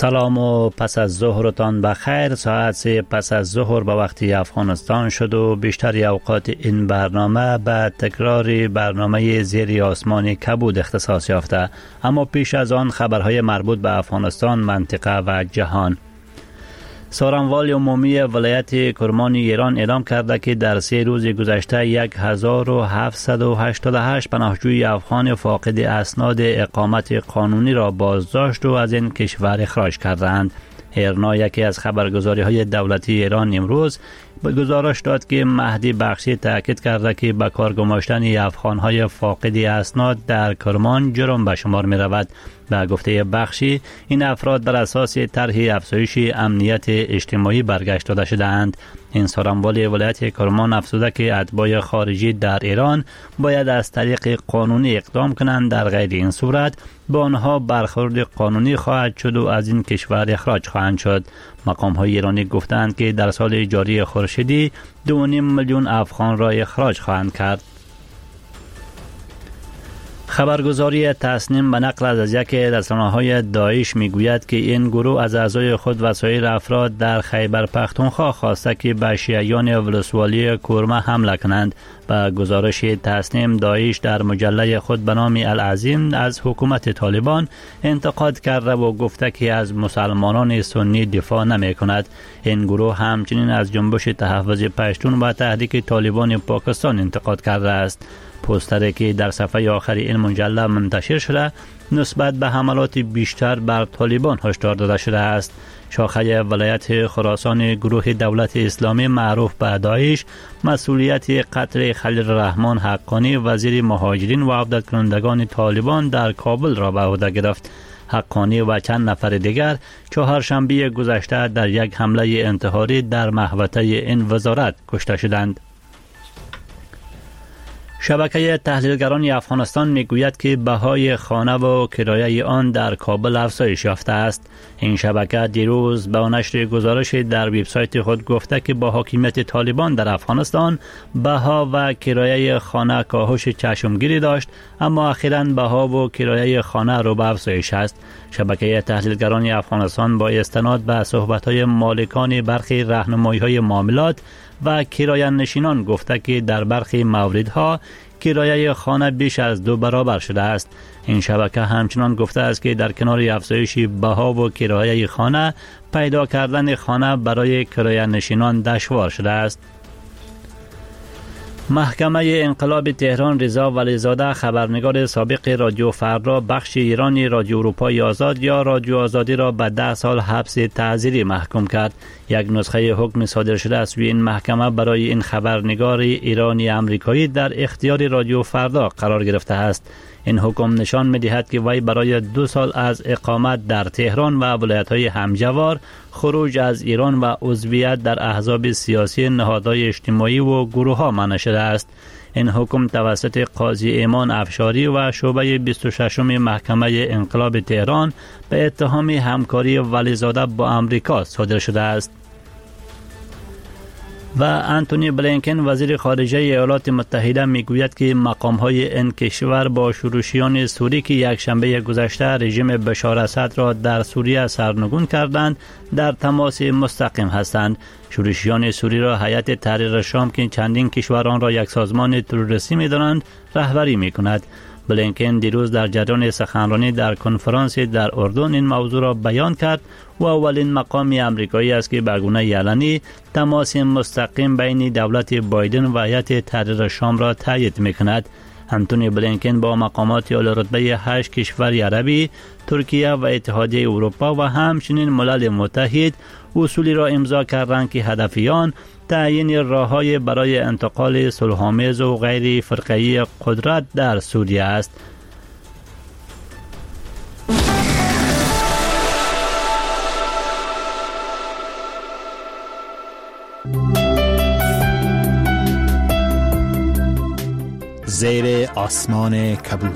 سلام و پس از ظهرتان بخیر. ساعت 3 پس از ظهر به وقت افغانستان شد و بیشتر اوقات این برنامه به تکرار برنامه زیر آسمان کبود اختصاص یافته، اما پیش از آن خبرهای مربوط به افغانستان، منطقه و جهان. سارنوال عمومی ولایت کرمان ایران اعلام کرده که در 3 روز گذشته 1788 پناهجوی افغان فاقد اسناد اقامت قانونی را بازداشت و از این کشور اخراج کردند. ایرنا یکی از خبرگزاری‌های دولتی ایران امروز گزارش داد که مهدی بخشی تاکید کرده که به کار گماشتن افغان‌های فاقد اسناد در کرمان جرم به شمار می‌رود. به گفته بخشی، این افراد بر اساس طرح افزایش امنیت اجتماعی برگشت داده شده‌اند. این سارنوال ولایت کرمان افزوده که اتباع خارجی در ایران باید از طریق قانونی اقدام کنند، در غیر این صورت به آنها برخورد قانونی خواهد شد و از این کشور اخراج خواهند شد. مقام‌های ایرانی گفتند که در سال جاری خورشیدی 2.5 میلیون افغان را اخراج خواهند کرد. خبرگزاری تسنیم به نقل از یک رسانه‌های داعش میگوید که این گروه از اعضای خود و سایر افراد در خیبر پختونخوا خواسته که به شیعیان ولسوالی کرما حمله کنند. به گزارش تسنیم، داعش در مجله خود به نام العظیم از حکومت طالبان انتقاد کرده و گفته که از مسلمانان سنی دفاع نمی کند. این گروه همچنین از جنبش تحفظ پشتون و تحریک طالبان پاکستان انتقاد کرده است. پوستری که در صفحه آخر این مجله منتشر شده نسبت به حملات بیشتر بر طالبان هشدار داده شده است. شاخه ولایت خراسان گروه دولت اسلامی معروف به داعش مسئولیت قتل خلیل الرحمن حقانی وزیر مهاجرین و عودت کنندگان طالبان در کابل را به عهده گرفت. حقانی و چند نفر دیگر چهارشنبه گذشته در یک حمله انتحاری در محوطه این وزارت کشته شدند. شبکه تحلیلگران افغانستان میگوید که بهای خانه و کرایه آن در کابل افزایش یافته است. این شبکه دیروز با نشر گزارش در وبسایت خود گفته که با حاکمیت طالبان در افغانستان بها و کرایه خانه کاهش چشمگیری داشت، اما اخیراً بها و کرایه خانه رو به افزایش است. شبکه تحلیلگران افغانستان با استناد به صحبت‌های مالکان برخی راهنمایی‌های معاملات و کرایه نشینان گفته که در برخی موردها کرایه خانه بیش از 2 برابر شده است. این شبکه همچنان گفته است که در کنار افزایش بها و کرایه خانه، پیدا کردن خانه برای کرایه نشینان دشوار شده است. محکمه انقلاب تهران رضا ولیزاده، خبرنگار سابق رادیو فردا بخش ایرانی رادیو اروپای آزاد یا رادیو آزادی را به 10 سال حبس تعزیری محکوم کرد. یک نسخه حکم صادر شده است و این محکمه برای این خبرنگار ایرانی امریکایی در اختیار رادیو فردا قرار گرفته است. این حکم نشان می‌دهد که وی برای 2 سال از اقامت در تهران و ولایت‌های همجوار، خروج از ایران و عضویت در احزاب سیاسی، نهادهای اجتماعی و گروه‌ها منع شده است. این حکم توسط قاضی ایمان افشاری و شعبه 26 محکمه انقلاب تهران به اتهام همکاری ولیزاده با آمریکا صادر شده است. و انتونی بلینکن وزیر خارجه ایالات متحده میگوید که مقام‌های این کشور با شورشیان سوری که یک شنبه گذشته رژیم بشار اسد را در سوریه سرنگون کردند در تماس مستقیم هستند. شورشیان سوری را هیئت تحریر شام که چندین کشور آن را یک سازمان تروریستی می‌دانند رهبری می‌کند. بلینکن دیروز در جریان سخنرانی در کنفرانس در اردن این موضوع را بیان کرد و اولین مقام امریکایی است که به گونه علنی تماس مستقیم بین دولت بایدن و هیئت تحریر شام را تایید می‌کند. انتونی بلینکن با مقامات اعلی رتبه 8 کشور عربی، ترکیه و اتحادیه اروپا و همچنین ملل متحد اصولی را امضا کردند که هدف آن تعیین راه‌های برای انتقال صلح‌آمیز و غیر فرقه‌ای قدرت در سوریه است. زیر آسمان کبود.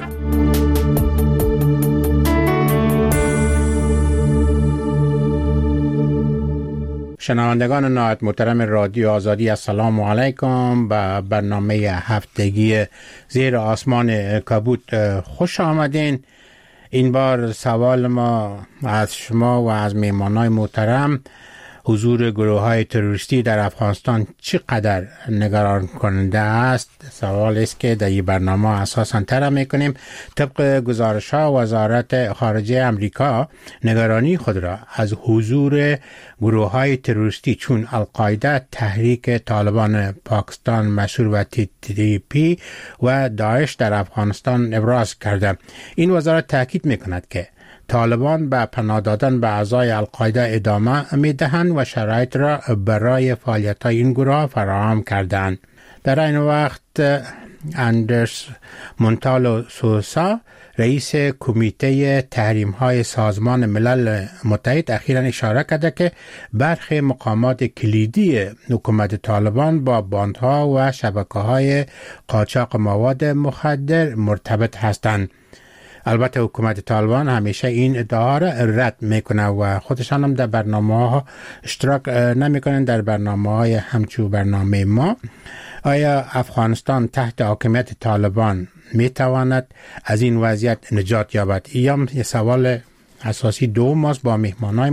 شنوندگان نهایت محترم رادیو آزادی، السلام علیکم. به برنامه هفتگی زیر آسمان کبود خوش آمدین. این بار سوال ما از شما و از مهمانای محترم حضور گروه‌های تروریستی در افغانستان چقدر نگران کننده است. سوال است که در این برنامه اساساً طرح می‌کنیم. طبق گزارش‌ها وزارت خارجه امریکا نگرانی خود را از حضور گروه‌های تروریستی چون القاعده، تحریک طالبان پاکستان مشهور و TTP و داعش در افغانستان ابراز کرده. این وزارت تاکید می‌کند که طالبان به پناه دادن به اعضای القاعده ادامه می‌دهند و شرایط را برای فعالیت‌های این گروه فراهم کردند. در این وقت اندرس مونتالو سوسا رئیس کمیته تحریم‌های سازمان ملل متحد اخیراً اشاره کرده که برخی مقامات کلیدی حکومت طالبان با باندها و شبکه‌های قاچاق مواد مخدر مرتبط هستند. البته حکومت طالبان همیشه این ادعا را رد میکنه و خودشان هم در برنامه ها اشتراک نمیکنن. در برنامه های همچون برنامه ما آیا افغانستان تحت حاکمیت طالبان میتواند از این وضعیت نجات یابد؟ این یه سوال اساسی دوم است با مهمانای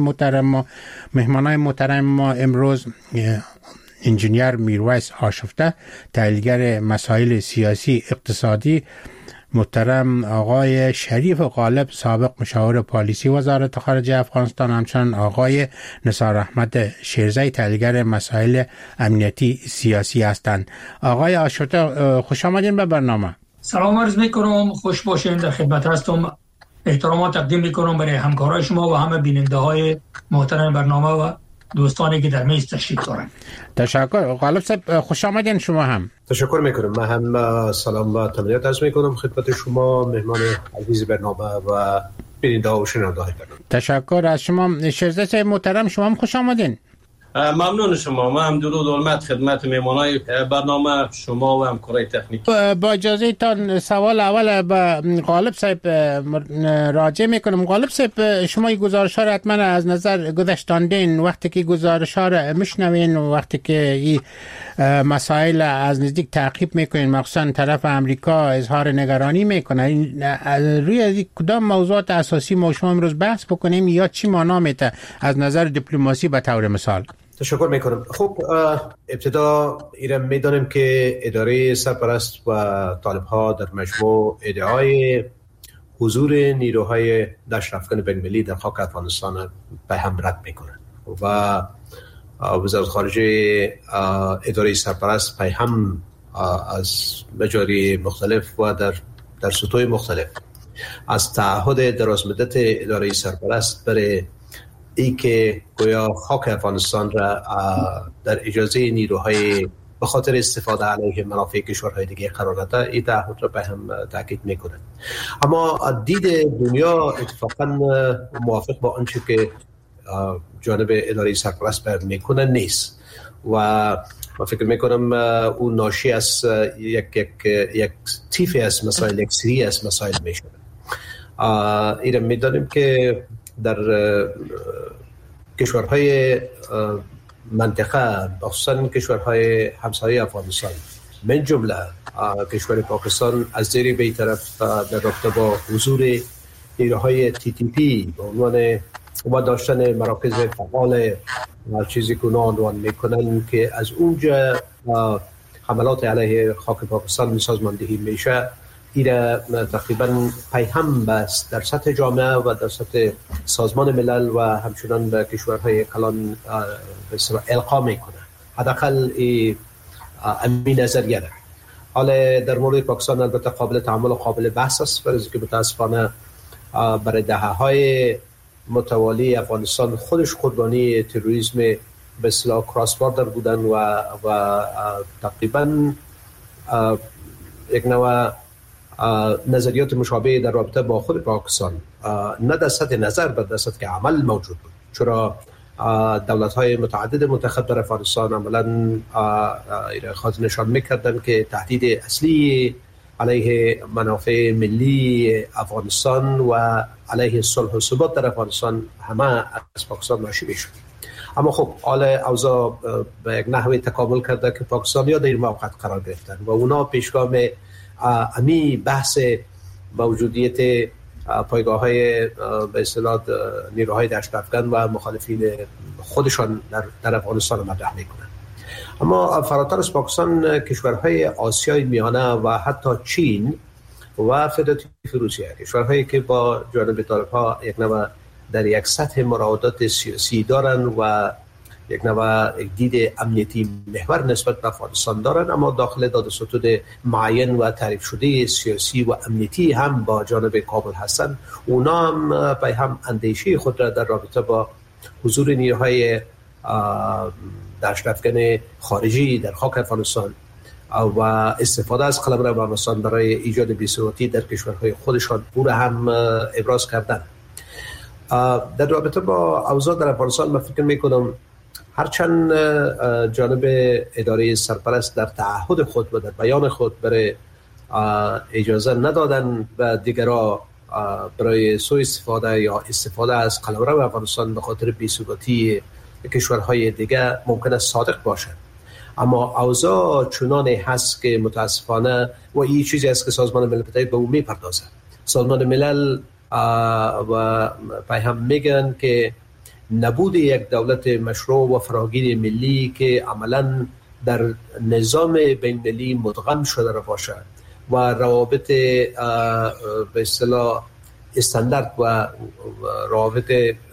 محترم ما امروز انجینیر میرویس آشفته، تحلیلگر مسائل سیاسی اقتصادی، محترم آقای شریف غالب سابق مشاور پالیسی وزارت خارجه افغانستان، همچنین آقای نثار احمد شیرزی تحلیلگر مسائل امنیتی سیاسی هستند. آقای آشفته خوش آمدین به برنامه. سلام عرض میکنم، خوش باشین، در خدمت هستم. احترامات تقدیم میکنم برای همکارای شما و همه بیننده های محترم برنامه و دوستانی که در میز تشریف دارن. تشکر. غالب صاحب خوش آمدین. شما هم تشکر میکنم. من هم سلام و تمنیت عرض میکنم خدمت شما مهمان عزیز برنامه و بیننده و شنونده های برنامه. تشکر از شما. شیرزی محترم شما هم خوش آمدین. ممنون شما. من هم درود و حرمت خدمت مهمانای برنامه شما و همکارای تکنیک. با اجازه تان سوال اول به غالب صاحب راجع میکنم. غالب صاحب شما این گزارش ها را حتما از نظر گذاشتاندین. وقتی که گزارش ها را میشنوین و وقتی که این مسائل از نزدیک تعقیب میکنین، مخصوصا طرف امریکا اظهار نگرانی میکنه، روی کدام موضوعات اساسی ما شما امروز بحث بکنیم یا چی معنا میده از نظر دیپلماسی به طور مثال؟ تشکر میکنم. خب ابتدا ایران میدانیم که اداره سرپرست و طالب ها در مجموع ادعای حضور نیروهای دشت افغان بین‌المللی در خاک افغانستان به هم رد میکنند و وزارت خارجه اداره سرپرست به هم از مجاری مختلف و در سطوح مختلف از تعهد درازمدت اداره سرپرست برای ای که گویا خاک افغانستان را در اجازه نیروهای به خاطر استفاده علیه منافع کشورهای دیگه قرار داده، این تعهد را به هم تاکید میکنه. اما دید دنیا اتفاقا موافق با آنچه که جانب اداره سرپرست بیان میکنه نیست و من فکر میکنم اون ناشی از یک تیفی از مسائل، یک سری از مسائل میشه. ایران میدانیم که در کشورهای منطقه، خصوصا کشورهای همسایه افغانستان من جمله کشور پاکستان از زیر به طرف در رابطه با حضور نیروهای TTP به عنوان و داشتن مراکز فعال چیزی که عنوان میکنن که از اونجا حملات علیه خاک پاکستان سازماندهی میشه، این تقریبا پیهم بست در سطح جامعه و در سطح سازمان ملل و همچنان به کشورهای کلان القا میکنه. حداقل این نظریه ده. حالا در مورد پاکستان البته قابل تحمل و قابل بحث است، برای که متاسفانه برای دهه‌های متوالی افغانستان خودش قربانی تروریسم به اصطلاح کراس باردر بودن و تقریبا یک نوع نظریات مشابه در رابطه با خود پاکستان نه در سطح نظر بلکه در سطح عمل موجود بود، چرا دولت‌های متعدد منتخب در افغانستان عملاً خود نشان می‌کردند که تهدید اصلی علیه منافع ملی افغانستان و علیه صلح و ثبات در افغانستان همه از پاکستان ناشی می‌شد. اما خب حال اوضاع به یک نحوی تکامل کرده که پاکستانی‌ها در این موقعیت قرار گرفتن و اونا پیشگام امی بحث موجودیت پایگاه‌های به اصطلاح نیروهای دشت افغان و مخالفین خودشان در افغانستان مطرح میکنند. اما فراتر از پاکستان، کشورهای آسیای میانه و حتی چین و فدراتیو روسیه، کشورهایی که با جانب طالب‌ها یک نوع در یک سطح مراودات سیاسی دارند و یک نوع دید امنیتی محور نسبت به افغانستان دارند، اما داخل دادوستود معین و تعریف شده سیاسی و امنیتی هم با جانب کابل هستند. اونا هم به هم اندیشه خود را در رابطه با حضور نیروهای دشت افغان خارجی در خاک افغانستان و استفاده از قلمرو افغانستان برای ایجاد بی‌ثباتی در کشورهای خودشان او را هم ابراز کردند. در رابطه با اوضاع در افغانستان من فکر میکنم هرچند جانب اداره سرپرست در تعهد خود و در بیان خود برای اجازه ندادن و دیگران برای سوء استفاده یا استفاده از قلمرو افغانستان به خاطر بی‌ثباتی کشورهای دیگه ممکن است صادق باشد، اما اوضاع چنانی هست که متاسفانه و این چیزی است که سازمان ملل متحد به اون میپردازد. سازمان ملل و هم میگن که نبود یک دولت مشروع و فراگیر ملی که عملاً در نظام بین‌المللی مدغم شده را باشد و روابط به اصطلاح استاندارد و روابط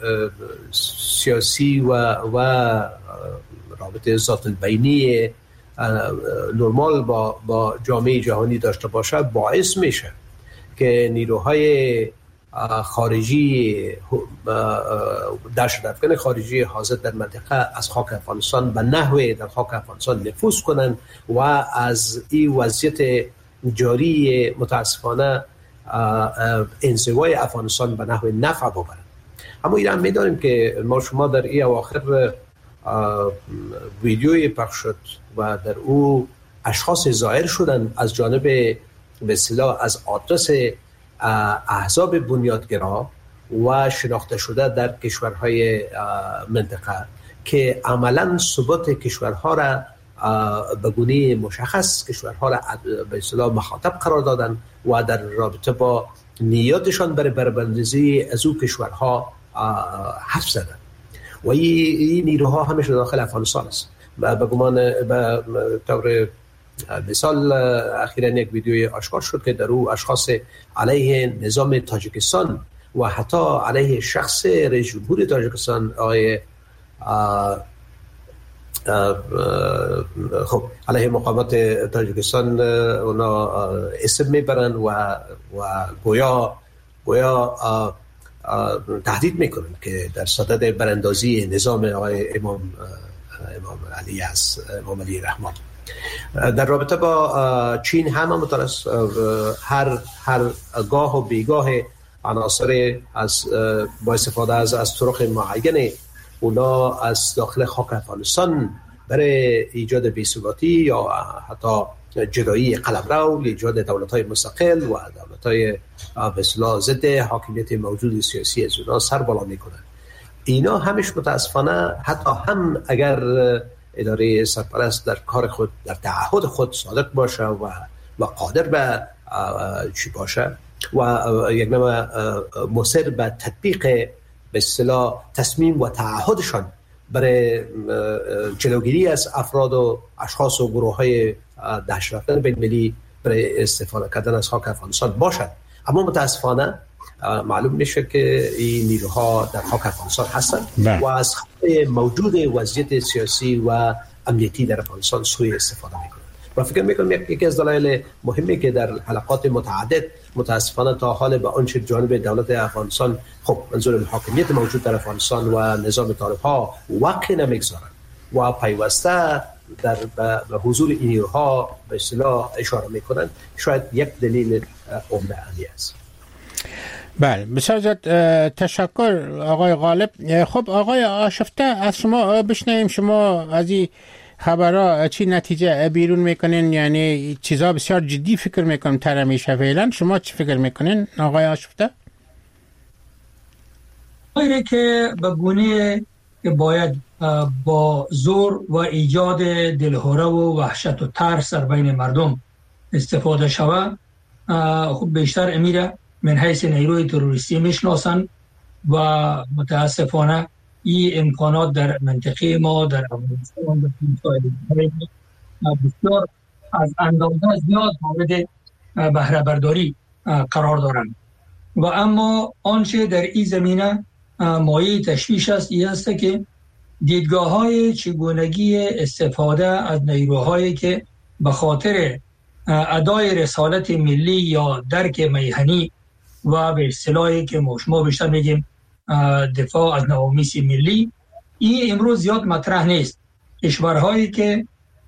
سیاسی و روابط ذات البینی نرمال با جامعه جهانی داشته باشد، باعث میشه که نیروهای خارجی دشت افغان خارجی حاضر در منطقه از خاک افغانستان به نحوی در خاک افغانستان نفوذ کنند و از این وضعیت جاری متاسفانه انزوای افغانستان به نحو نفع ببرند. اما ایران میدانیم که ما شما در این اواخر ویدیوی پخش شد و در او اشخاص ظاهر شدند از جانب به اصطلاح از آدرس احزاب بنیادگرا و شناخته شده در کشورهای منطقه که عملاً ثبات کشورها را به گونه مشخص کشورها را به اصطلاح مخاطب قرار دادن و در رابطه با نیاتشان برای بربندازی از او کشورها حرف زدن و این نیروها همیشه داخل افغانستان است. به گمان به طور مثال اخیراً یک ویدیوی آشکار شد که در او اشخاص علیه نظام تاجیکستان و حتی علیه شخص رئیس جمهور تاجیکستان خب علیه مقامات تاجیکستان اونا اسم میبرن و گویا تهدید میکنن که در صدد براندازی نظام آقای امام علی است، امام علی رحمان. در رابطه با چین هم مترس هر گاه و بیگاه عناصر از با استفاده از طرق معین اونا از داخل خاک افغانستان برای ایجاد بی‌ثباتی یا حتی جدایی قلمرو، ایجاد دولت‌های مستقل و دولت‌های به اصطلاح ضد حاکمیت موجود سیاسی از اونها سر بالا می‌کنند. اینا همش متاسفانه حتی هم اگر اداره سرپرست در کار خود در تعهد خود صادق باشه و قادر به چی باشه و یک نوع مصر به تطبیق به اصطلاح تصمیم و تعهدشان برای جلوگیری از افراد و اشخاص و گروه‌های دهشت افکن بین‌المللی برای استفاده کردن از خاک افغانستان باشد. اما متاسفانه معلوم میشه که این نیروها در خاک افغانستان هستند و از موجود وضعیت سیاسی و امنیتی در افغانستان سوء استفاده میکنند. و فکر میکنم یکی از دلایل مهمی که در حلقات متعدد متاسفانه تا حال به آنچه جانب دولت افغانستان خب منظور حاکمیت موجود در افغانستان و نظام طالب‌ها وقع نمیگذارند و پیوسته در به حضور این نیروها به اصطلاح اشاره میکنند، شاید یک دلیل عمده علی است. بله، بسیار زیاد تشکر آقای غالب. خب آقای آشفته، از شما بشنویم، شما از این خبرها چی نتیجه بیرون میکنین؟ یعنی چیزا بسیار جدی فکر میکنم تر میشه فعلا، شما چی فکر میکنین آقای آشفته؟ غیره که به گونه که باید با زور و ایجاد دلهوره و وحشت و ترس در بین مردم استفاده شود، خب بیشتر امیره من حیث نیروی تروریستی میشناسند و متاسفانه این امکانات در منطقه ما در افغانستان بسیار از اندازه زیاد مورد بهره برداری قرار دارند و اما آنچه در این زمینه مایه تشویش است این است که دیدگاه‌های چگونگی استفاده از نیروهایی که به خاطر ادای رسالت ملی یا درک میهنی و به اصطلاحی که ما بیشتر میگیم دفاع از نوامیس ملی، این امروز زیاد مطرح نیست. کشورهایی که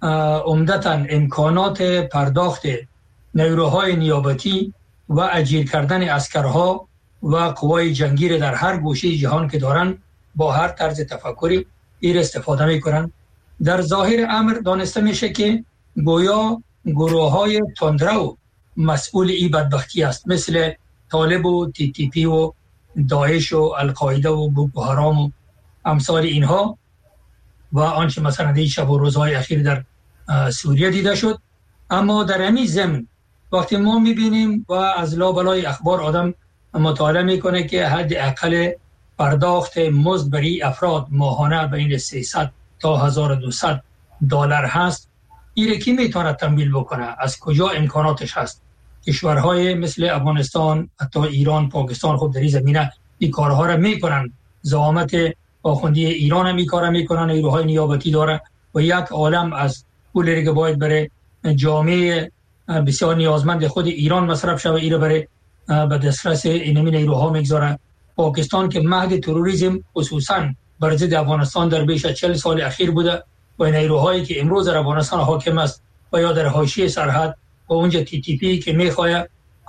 عمدتاً امکانات پرداخت نیروهای نیابتی و اجیر کردن عسکرها و قوای جنگی در هر گوشه جهان که دارن با هر طرز تفکری این استفاده میکنن. در ظاهر امر دانسته میشه که گویا گروه‌های تندرو مسئول این بدبختی است، مثل طالب و تی تی پی و داعش و القاعده و بوکو حرام و امثال اینها و آنچه مثلا در شب و روزهای اخیر در سوریه دیده شد. اما در همین ضمن وقتی ما میبینیم و از لابلای اخبار آدم مطالعه میکنه که حد اقل پرداخت مزد برای افراد ماهانه بین 300 تا 1200 دلار هست، این کی میتونه تمویل بکنه؟ از کجا امکاناتش هست؟ کشورهای مثل افغانستان، حتی ایران، پاکستان خود در این زمینه این کارها را میکنن. زعامت آخوندی ایران هم این کارا میکنن، نیروهای نیابتی داره و یک عالم از پولی که باید برای جامعه بسیار نیازمند خود ایران مصرف شوه این برای به دسترس اینمی نیروها میگذاره. پاکستان که مهد تروریسم خصوصا بر ضد افغانستان در بیش از 40 سال اخیر بوده و نیروهایی که امروز در افغانستان حاکم است و یا در حاشیه سرحد و اونجا تی تی پی که میخواد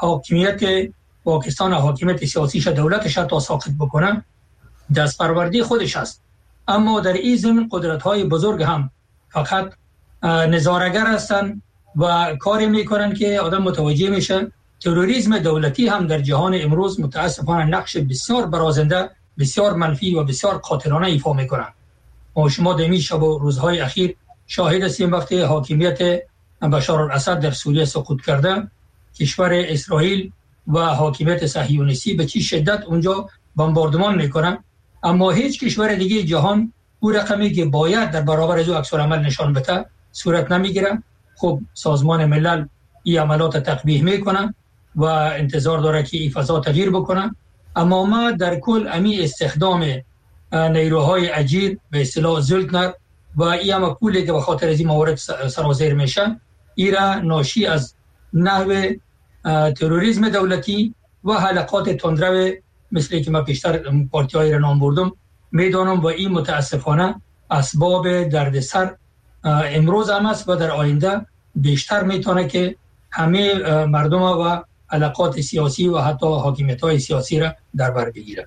حاکمیت پاکستان، حاکمیت سیاسیش دولتش تا ساقط بکنه، دست پروردی خودش است. اما در این ضمن قدرت‌های بزرگ هم فقط نظاره‌گر هستند و کاری میکنن که آدم متوجه میشه تروریسم دولتی هم در جهان امروز متاسفانه نقش بسیار برازنده، بسیار منفی و بسیار قاتلانه ایفا میکنن. ما شما در این شب و روزهای اخیر شاهد هستیم وقتی حاکمیت بشار الاسد در سوریه سقوط کرده، کشور اسرائیل و حاکمیت صهیونیستی به چه شدت اونجا بمباردمان میکنن، اما هیچ کشور دیگه جهان اون رقمی که باید در برابر از او عکس العمل نشان بده صورت نمیگیره. خب سازمان ملل این عملات تقبیح میکنه و انتظار داره که این فضا تغییر بکنه، اما ما در کل امی استخدام نیروهای اجیر به اصطلاح زلتنر و این هم پولی که به خاطر از این موارد سرازیر میشن، این را ناشی از نحو تروریسم دولتی و حلقات تندرو مثل که من پیشتر پارتی‌های را نام بردم میدانم و این متاسفانه اسباب دردسر امروز هم است و در آینده بیشتر میتونه که همه مردم و علاقات سیاسی و حتی حاکمیت‌های سیاسی را در بر بگیره.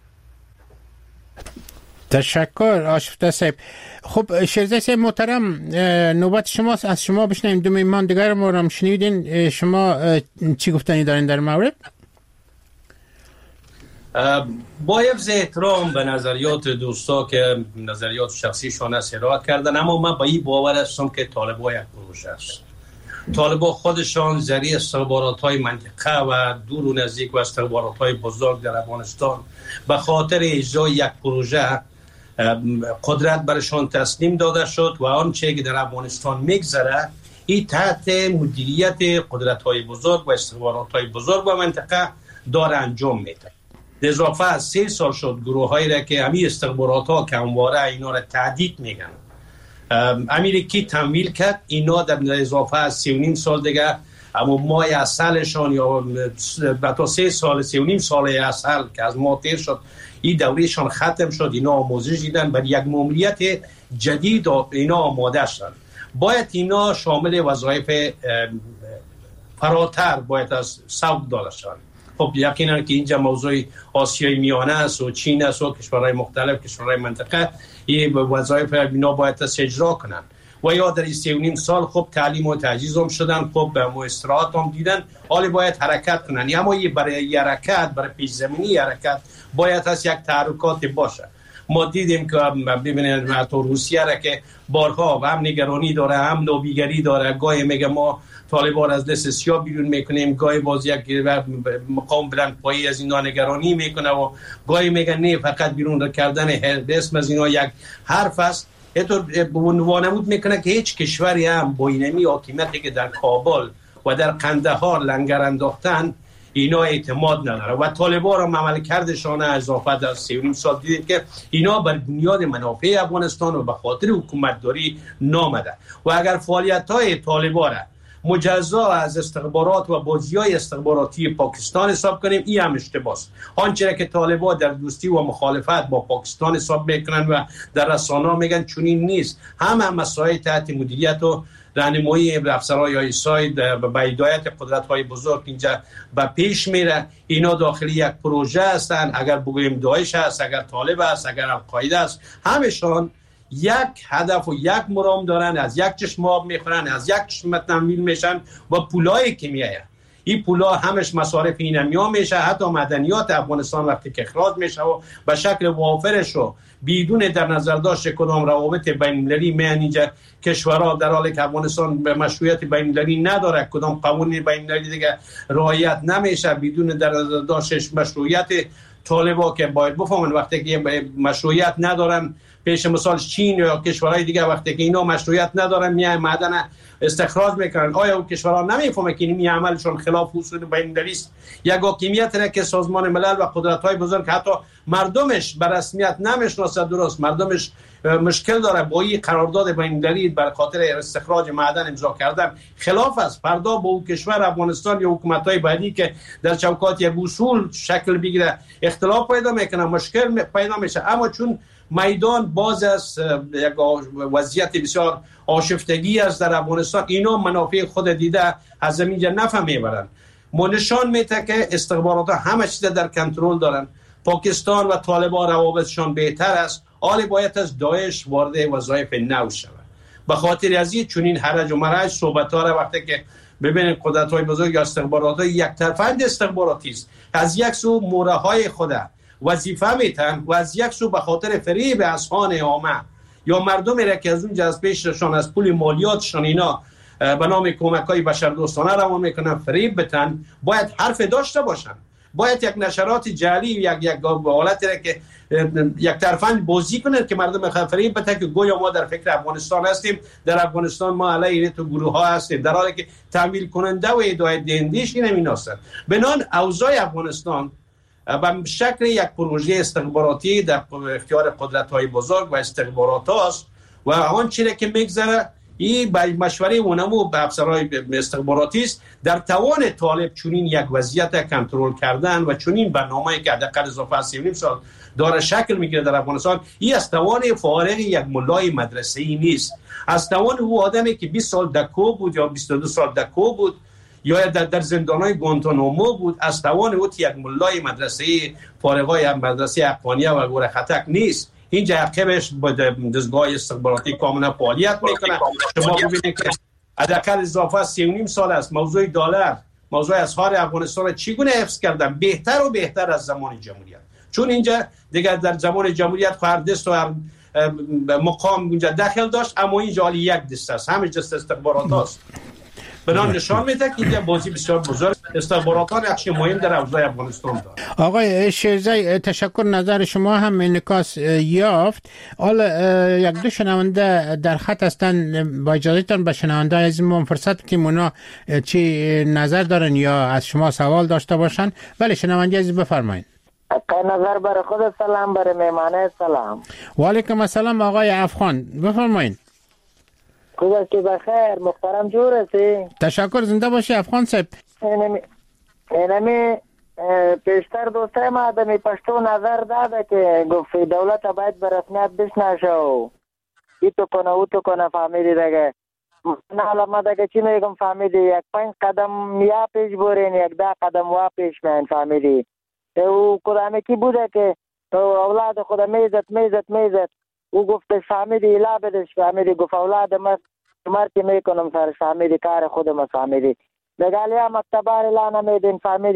تشکر آشفته صاحب. خب شیرزاد صاحب محترم، نوبت شماست، از شما بشنویم. دو میهمان دیگر ما را شنیدین، شما چی گفتنی دارین در مورد؟ با حفظ احترام به نظریات دوستا که نظریات شخصیشان است ارائه کردن، اما من با این باور هستم که طالبان یک پروژه است. طالبان خودشان ذریعه استخبارات‌های منطقه و دور و نزدیک و استخبارات‌های بزرگ در افغانستان به خاطر اجرای یک پروژه قدرت برشان تسلیم داده شد و آنچه که در افغانستان میگذره این تحت مدیریت قدرت‌های بزرگ و استخبارات‌های بزرگ و منطقه داره انجام میده. در اضافه از 3 سال شد گروه‌هایی را که همین استخبارات‌ها که همواره اینا را تهدید میگن امریکی تمویل کرد، اینا در اضافه از 3.5 سال دیگه اما ماه اصلشان یا تا 3 سال 3.5 سال اصل که از ما تیر شد این دورهشان ختم شد، اینا آموزش دیدن برای یک ماموریت جدید و اینا آماده شدن. باید اینا شامل وظایف فراتر باید از سوق داده شدن. خب یقینا که اینجا موضوع آسیای میانه است و چین است و کشورهای مختلف، کشورهای منطقه، این وظایف اینا باید اجرا کنن و یا در 3.5 سال خب تعلیم و تجهیز هم شدن، خب به استراحت هم دیدن، حالی باید حرکت کنن. اما برای حرکت، برای پیش زمینی حرکت باید از یک تحرکات باشه. ما دیدیم که ببینید حتی روسیه را که بارها هم نگرانی داره، هم لابیگری داره، گاهی میگه ما طالبان از دست سیاه بیرون میکنیم، گاهی باز یک مقام بلند پایی از اینا نگرانی میکنه و گاهی میگه نه فقط بیرون کردن اسم از اینا یک حرف است. اینطور وانمود میکنه که هیچ کشوری هم با اینمی حاکمیتی که در کابل و در قندهار لنگر انداختن اینا اعتماد نداره و طالبان را عملکردشان اضافه در 3.5 سال دیدیم که اینا بر بنیاد منافع افغانستان و به خاطر حکومتداری نامده و اگر فعالیت‌های طالبان را مجزا از استخبارات و بازی‌های استخباراتی پاکستان حساب کنیم، این هم اشتباه است. آنچه که طالبان در دوستی و مخالفت با پاکستان حساب میکنن و در رسانه‌ها میگن چنین نیست. همه مسائل تحت مدیریت و راهنمایی افسرهای آیسای به هدایت قدرت‌های بزرگ اینجا به پیش میره. اینا داخلی یک پروژه هستند. اگر بگوییم داعش است، اگر طالب است، اگر القاعده است، همشان یک هدف و یک مرام دارن، از یک چشم آب میخورن، از یک چشم تمویل میشن و پولای که میایه این پولا همش مصارف اینمیا میشه. حتی مدنیات افغانستان وقتی که اخراج میشه و به شکل وافرش و بدون در نظر داشت کدام روابط بین‌المللی میان اینجا کشورها، در حالی که افغانستان به مشروعیت بین‌المللی نداره، کدام قوانین بین‌المللی دیگه رعایت نمیشه، بدون در نظر داشت مشروعیت طالبا که باید بفهمن وقتی که مشروعیت ندارن، پیش مثال چین یا کشورهای دیگه وقتی که اینا مشروعیت ندارن میای معدن استخراج میکنن، آیا اون کشورها نمیفهمه که این عملشون خلاف اصول بین‌المللی است؟ یک حاکمیت را که سازمان ملل و قدرت‌های بزرگ حتی مردمش به رسمیت نمیشناسه، درست مردمش مشکل داره با این قرارداد بین‌المللی بر خاطر استخراج معدن امضا کردن، خلاف است. فردا با اون کشور افغانستان یا حکومت‌های بعدی که در چوکات یک اصول شکل بگیره اختلاف پیدا میکنه، مشکل پیدا میشه. اما چون میدان باز است، یک وضعیت بسیار آشفتگی است در افغانستان، اینا منافع خود دیده از اینجا نفع میبرن. ما نشان میده که استخبارات همه چیز در کنترل دارن. پاکستان و طالبان روابطشان بهتر است، حالی باید از داعش وارد وظایف نو شود. به خاطر از این چنین حرج و مرج صحبت‌ها را وقتی که ببینید قدرت‌های بزرگ یا استخبارات یک طرفند استخباراتی است، از یک سو مورهای خود وظیفه میتن و از یک سو به خاطر فریب اذهان عامه یا مردمی را که از اونجا از پیششان از پول مالیاتشان اینا به نام کمک‌های بشردوستانه روان میکنن فریب بتن، باید حرف داشته باشن. باید یک نشرات جعلی یک حالتی را که یک طرفند بازی کنند که مردم فریب بتن که گویا ما در فکر افغانستان هستیم، در افغانستان ما علیه تو گروه ها هستیم، در حالی که تمویل کننده و هدایت دهنده‌اش این هستند. بنان اوضاع افغانستان به شکل یک پروژه استخباراتی در اختیار قدرت‌های بزرگ و استخبارات است و آنچه که میگذره این به مشوره اونمو به افسرهای استخباراتی است در توان طالب چنین یک وضعیت کنترل کردن و چنین برنامه‌ای که حداقل اضافه از 3.5 سال داره شکل میگیره در افغانستان، این از توان فارغ یک ملای مدرسه‌ای نیست، از توان او آدمی که 20 سال دکو بود یا 22 سال دکو بود یا در زندان‌های گوانتانامو بود، از توان او یک ملای مدرسه‌ای فارغای مدرسه افغانیه و گوره خطک نیست. اینجا عقبش با دستگاه استخباراتی کاملا فعالیت میکنه. شما ببینید که حداقل اضافه 3.5 سال است موضوع دلار، موضوع اسعار افغانستان چگونه حفظ کردن بهتر و بهتر از زمان جمهوریت، چون اینجا دیگر در زمان جمهوریت هر دست و هر مقام اینجا داخل داشت، اما اینجا یک دست است، همه دست استخبارات است. بنان نشان میده که اینجا بازی بسیار بزرگ استخباراتان نقش مهم در اوضاع افغانستان دارد. آقای شیرزی تشکر، نظر شما هم انعکاس یافت. حالا یک دو شنونده در خط هستن، با اجازهتان به شنونده از این فرصت که اونا چی نظر دارن یا از شما سوال داشته باشن. ولی شنونده عزیز بفرمایید. نظر برای خود سلام، برای مهمانه سلام. و علیکم السلام آقای افغان، بفرمایید. خوب است که بخیر، محترم جور هستی؟ تشکر، زنده باشی افغان صاحب. اینمی پیشتر دوستای ما دمی پشتو نظر داده که گفت دولت باید به رسمیت بشناسه و ای تو کنه او تو کنه فهمیدی دیگه. من حالا ما دیگه چی میگم فهمیدی، یک 5 قدم یا پیش برین، یک 10 قدم وا پیش من فهمیدی. او کدامی کی بوده که اولاد خود میزد او گفتش فهمیدی الا بدش، فهمیدی گفت اولاد مرکی میکنم سرش، فهمیدی کار خودم فهمیدی. بگالیا مکتبار الا نمیدین فهمیدی،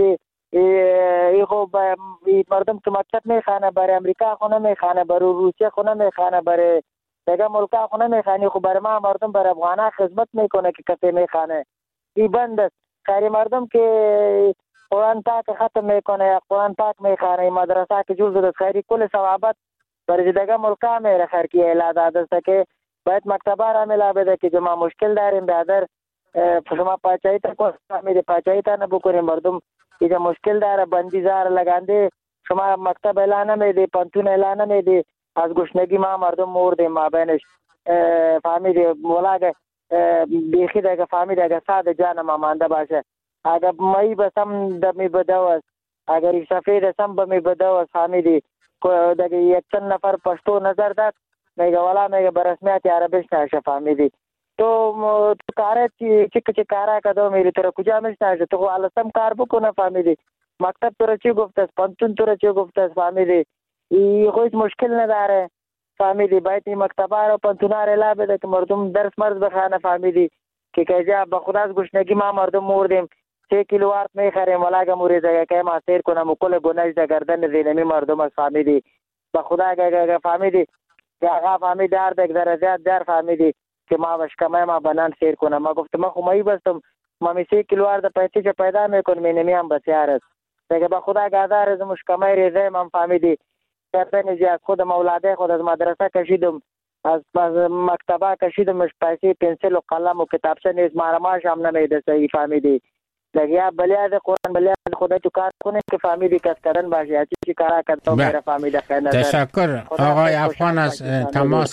خب مردم که مکتب میخوانه برای امریکا خونه میخوانه، برای روسیه خونه میخوانه، برای دیگه ملکا خونه میخوانه. خب برای ما مردم برای افغانها خدمت میکنه که کسی میخوانه این بند است. خیلی مردم که قرآن پاک ختم میکنه یا قرآن پاک میخوانه، مدرسه که جور زده خیری کل ثوابت برای دیگه ملکا میره خیر کی اعلان داده است که باید مکتبه را ملا بده که ما مشکل داریم بیادر شما پاچایی تا کنید پاچایی تا نبکنیم. مردم اینجا مشکل داره، بندی زار لگانده، شما مکتب اعلان نمیدی، پانتون اعلان نمیدی، از گشنگی ما مردم مردیم ما بینش فهمیدی ولاگه بیخی دیگه فهمیدی اگه ساده جان ما مانده باشه. اگر مایی بسم دمی بدوست، اگر سفید سم بمی بدوست فهمیدی دیگه یک چند نفر پشتو نظر داد میگه والا میگه برسمیت عربیش نشه فهمیدی تو کاره چی کاره کدو میری تو کجا میشناسی تو علسم کار بکنه فهمیدی مکتب تو چی گفته است پانتون تو چی گفته است فهمیدی این هیچ مشکل نداره فهمیدی باید این مکتبه رو پانتونا رو اعلام بده که مردم درس مرز بخوانه فهمیدی که کجا به خدا از گشنگی ما مردم مردیم 3 کیلو وارد میخریم ولاگه مورید که ما سیر کنم و کل گناهش در گردن زینمی مردم است فهمیدی به خدا اگه فهمیدی که آقا فهمیدی هر دیگه درجات در فهمیدی که ما وشکمه ما بنان سیر کنم. ما گفتم ما خمایی بستم ما می 3 کیلو وارد پیسی چه پیدا میکنم اینمی هم بسیار است دیگه به خدا گادار از مشکمه ریزه من فهمیدی کردن زیاد خودم اولاده خود از مدرسه کشیدم از مکتبه کشیدم پیسی پنسل و قلم و کتابچه نیز مارماش هم نمیده صحیح فهمیدی دیگه بلیاد قرآن بلیاد خدا تو کار کنه که فهمیدی کس کردن باشه چی کارا کرد میره فهمیده خیر نظر. تشکر آقای افغان از تماس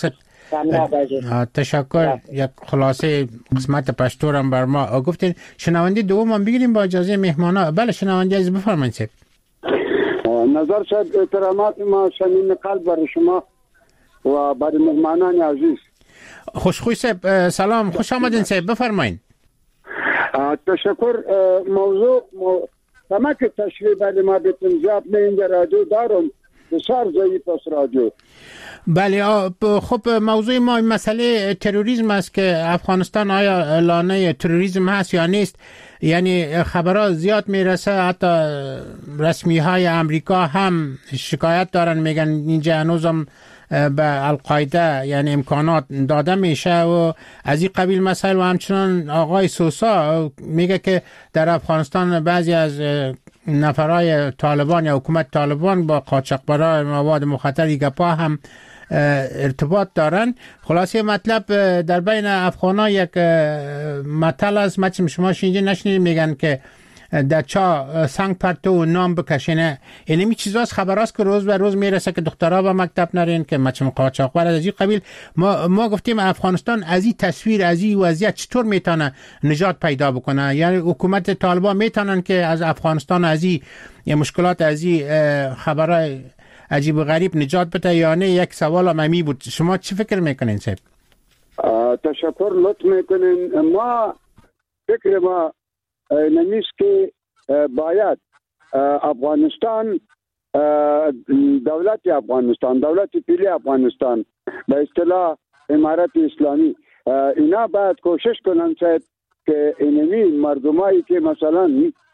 تشکر. یک خلاصه قسمت پشتورم بر ما گفتین. شنونده دوم هم بگیریم با اجازه مهمانا. بله شنونده از بفرمایید سید. نظر شد احترامات ما شمین قلب برای شما و برای مهمانان عزیز. خوشخوی سید سلام خوش آمدین سید بفرمایید. تشکر. موضوع کمک تشریح برای ما بتون زیاد من این رادیو دارم بسیار ضعیف است رادیو. بله خب موضوع ما مسئله تروریسم است که افغانستان آیا لانه تروریسم هست یا نیست. یعنی خبرها زیاد میرسه حتی رسمی های امریکا هم شکایت دارن میگن اینجا هنوزم به القاعده یعنی امکانات داده میشه و از این قبیل مسائل. و همچنان آقای سوسا میگه که در افغانستان بعضی از نفرای طالبان یا حکومت طالبان با قاچاقبرای مواد مخدر گپا هم ارتباط دارن. خلاصه مطلب در بین افغانا یک مطلب است مچم شما شنیدین نشنیدین میگن که در چا سنگ پرتو و نام بکشینه. اینمی چیزاست خبراست که روز به روز میرسه که دخترها به مکتب نرین که مچم قاچاقبر از این قبیل. ما گفتیم افغانستان از این تصویر از این وضعیت چطور میتونه نجات پیدا بکنه. یعنی حکومت طالبان میتونن که از افغانستان از این مشکلات از این خبرای عجیب و غریب نجات بده یا نه. یک سوال هم بود. شما چی فکر میکنین صاحب؟ تشکر لطف میکنین. ما فکر ما نمیست که باید افغانستان دولت افغانستان دولت پیلی افغانستان به اصطلاح امارت اسلامی اینا باید کوشش کنن که اینمی مردمایی که مثلا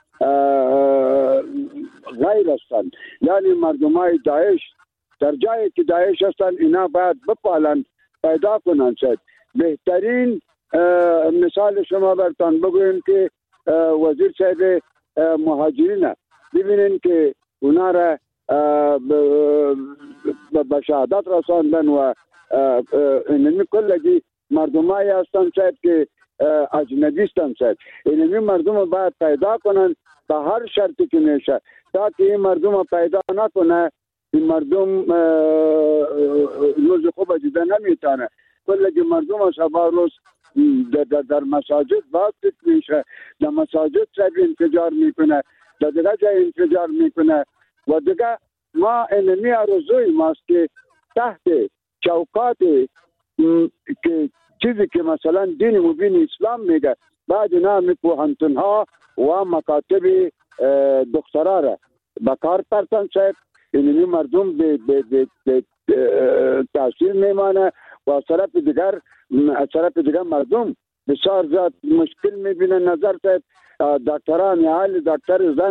غیر هستند یعنی مردمای داعش در جایی که داعش هستند اینا باید بپالن پیدا کنن. بهترین مثال شما برتان بگویم که وزیر صاحب مهاجرین ببینین که اونا را به شهادت رساندن و اینمی کلگی مردمایی هستند که اجنبی هستند. اینمی مردم باید پیدا کنن به هر شرطی که میشه تا که این مردم پیدا نکنه این مردم روز خوب دیده نمیتونه. کلگی مردم از هوا روز در مساجد وقت میشه در مساجد سب انفجار میکنه در دیگه جای انفجار میکنه و دیگه ما اینمی آرزوی ماست که تحت چوکات که چیزی که مثلا دین مبین اسلام میگه بعد نام پوهنتون ها و مکاتب دکترا را بکار پرتن صاحب اینمی مردم به تاثیر میمانه و از طرف دیگر مردم بسیار زیاد مشکل میبینن. نظر صاحب دکتران یا حال دکتر زن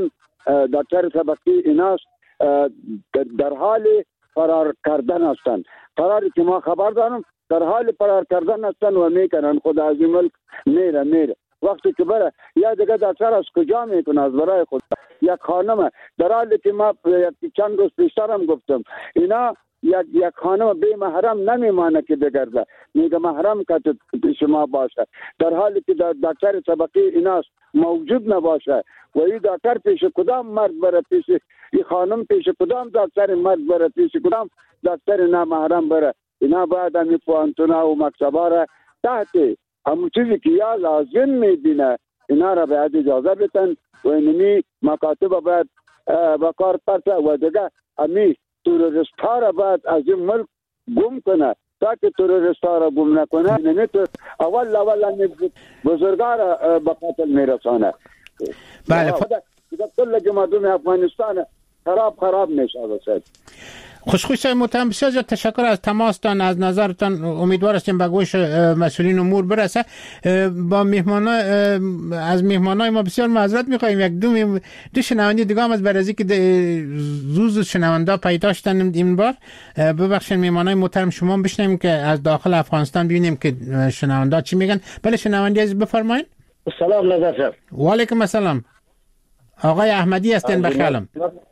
دکتر طبقی ایناس در حال فرار کردن هستند. قراری که ما خبر دارم در حال فرار کردن هستند و میکنن. خود از این ملک میره وقتی که بره یا دیگه دکتر از کجا میکنه از برای خود. یک خانم در حالی که ما چند روز پیشترم گفتم اینا یک خانم بی محرم نمیمانه که بگرده، میگه محرم که پیش ما باشه، در حالی که دکتر طبقی ایناست موجود نباشه و این دکتر پیش کدام مرد بره، پیش این خانم پیش کدام دکتر مرد بره، پیش کدام دکتر نامحرم بره. اینا باید همی پوانتونا و مکتبا را تحت همون چیزی که یا لازم میبینه اینا را باید اجازه بتن و اینمی مکاتب باید بکار پرسه و دیگه همی تروریست ها را باید از این ملک گم کنه تا که تروریست ها را گم نکنه. اینمی تو اول بزرگا را به قتل میرسانه. بله کل مردم افغانستان خراب میشه. خوش محترم، بسیار زیاد تشکر از تماستان، از نظرتان. امیدوار هستیم به گوش مسئولین امور برسه. با از مهمانای ما بسیار معذرت میخوایم. یک دو شنونده دیگه هم از برازی که زوز شنونده پیدا شدن این بار. ببخشید مهمانای محترم شما بشنویم که از داخل افغانستان ببینیم که شنونده چی میگن. بله شنونده عزیز بفرمایید. سلام نظر صاحب. و علیکم السلام. آقای احمدی هستین بخیرم.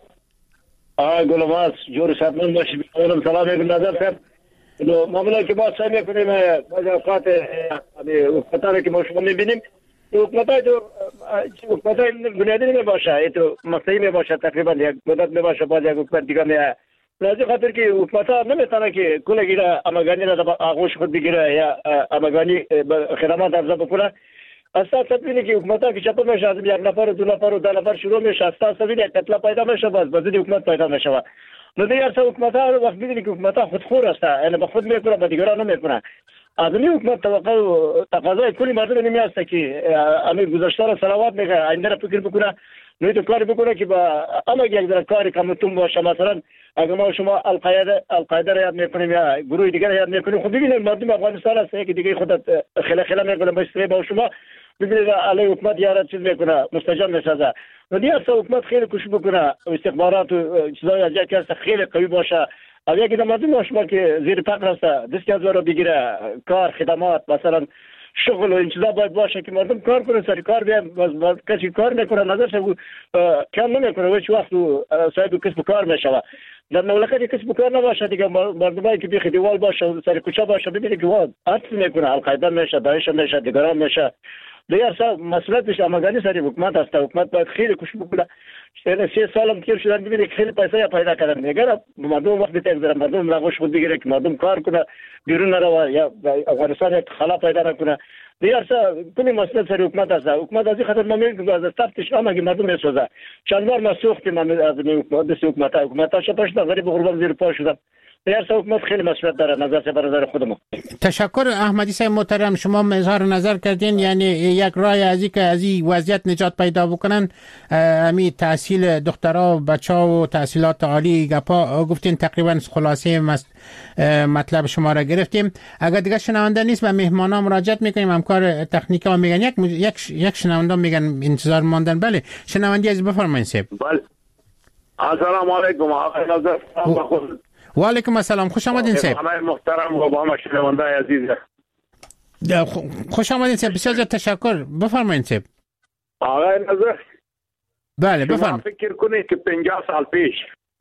گلماس جور شبنون باشی بیارم. سلام علیکم نظر صاحب. معمولا که ما سعی میکنیم بعضی اوقات حکومت‌ها که ما شما میبینیم حکومت‌های بنیادی نمیباشه، تو مصنعی میباشه، تقریبا یک مدت میباشه، بعضی یک حکومت دیگه میه. لازم خاطر که حکومت‌ها نمیتونه که کل گیره امگانی را در آغوش خود بگیره یا امگانی خدمات ارزا بکنه. اساس ببینید که حکومت‌ها که چطور میشه از یک نفر دو نفر و ده نفر شروع میشه، اساس ببینید قتل پیدا میشه، باز حکومت پیدا میشه. نو دیگر حکومت‌ها وقت ببینید که حکومت‌ها خودخور هستند، یعنی به خود میکنه به دیگران نمیکنه. از این حکومت توقع و تقاضای کلی مردم نمیاسته که همین گذشته را صلوات میگه، آینده را فکر بکنه، نوی تو کاری بکنه که با اما یک ذره کاری کمتون باشه. مثلا اگر ما شما القاعده را یاد میکنیم یا گروه دیگر را یاد میکنیم، خب ببینید مردم افغانستان هست که دیگه خودت خلا میکنه با شما. ببینید علی حکومت یارا چیز میکنه، مستجاب میسازه. و دیگه حکومت خیلی کوشش بکنه، استخبارات و چیزای از یک هست خیلی قوی باشه. او یکی در مردم شما که زیر فقر هست دست از رو بگیره، کار خدمات مثلا شغل و این چیزا باید باشه که مردم کار کنه، سر کار بیان. کسی کار میکنه نظرش کم نمیکنه و هیچ وقت صاحب کسب کار میشه. در مملکت کسب کار نباشه دیگه، مردمایی که بیخ دیوال باشه سر کوچه باشه، ببینید که واد عطف میکنه، القاعده میشه، داعش میشه، دیگران میشه. دیگر مسئولیتش امگانی سری حکومت است. حکومت باید خیلی کوشش بکنه. 3 سالم تیر شدن، ببینید خیلی پیسه پیدا کردن. اگر مردم وقت بتگذارن، مردم لغوش خود بگیره که مردم کار کنه، بیرون نروه یا افغانستان یک خلا پیدا نکنه. دیگر کلی مسئولیت سری حکومت است. حکومت از این خاطر ما میگیم که از تفتش امگی مردم میسوزه. چند بار ما سوختیم از حکومت شپش غریب غربان زیر پا شدن. دیگر حکومت خیلی مسئولیت داره. نظر بر نظر خودمون. تشکر احمدی صاحب محترم، شما اظهار نظر کردین. یعنی یک راه از این که از این وضعیت نجات پیدا بکنن همین تحصیل دخترها و بچه‌ها و تحصیلات عالی گپا گفتین. تقریبا خلاصه مطلب شما را گرفتیم. اگر دیگه شنونده نیست و مهمانا مراجعت میکنیم، همکار تکنیکی ها میگن یک شنونده میگن انتظار ماندن. بله شنونده از بفرمایید صاحب. بله السلام علیکم آقای نظر. و علیکم السلام، خوش آمدین صاحب. همه محترم و با همه شنونده عزیز. خوش آمدین صاحب، بسیار تشکر. بفرمایید صاحب. آقای نظر بله بفرمایید. فکر کنید که 50 سال پیش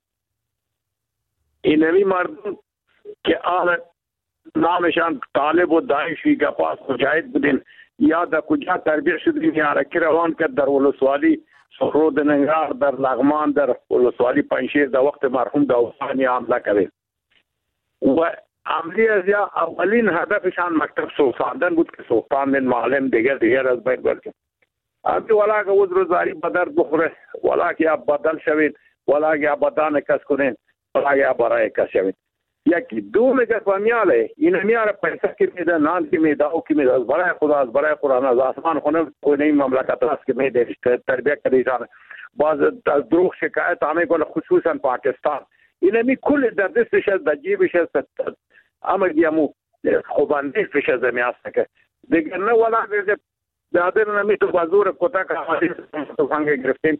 اینمی مردم که آن نامشان طالب و داعشی گپاس مجاهد بودین یا در کجا تربیت شدین یا رکی روان کرد در ولسوالی سخرود ننگار، در لغمان، در ولسوالی پنشیر در وقت مرحوم داوودخانی حمله کرد و عملی از یا اولین هدفشان مکتب سوساندن بود که سوساندن معلم دیگر از بین برکن. ابی ولا که وزروزاری بدر بخوره، ولا که بدل شوید، ولا که بدان کس کنین، ولا که برای کس شوید. یکی دو میگه فهمیاله این میاره پیسه که میده، نان که میده، او که میده، از برای خدا از آسمان خونه کوی این مملکت است که میده تربیت کردیشان. باز از دروغ شکایت همه کنه، خصوصا پاکستان این می کل در دستش از در جیبش است، اما دیمو خوبنده فش از میاسته که دیگر نه ولا دیگر نمی تو بازور کتا که آمدی تو فنگه گرفتیم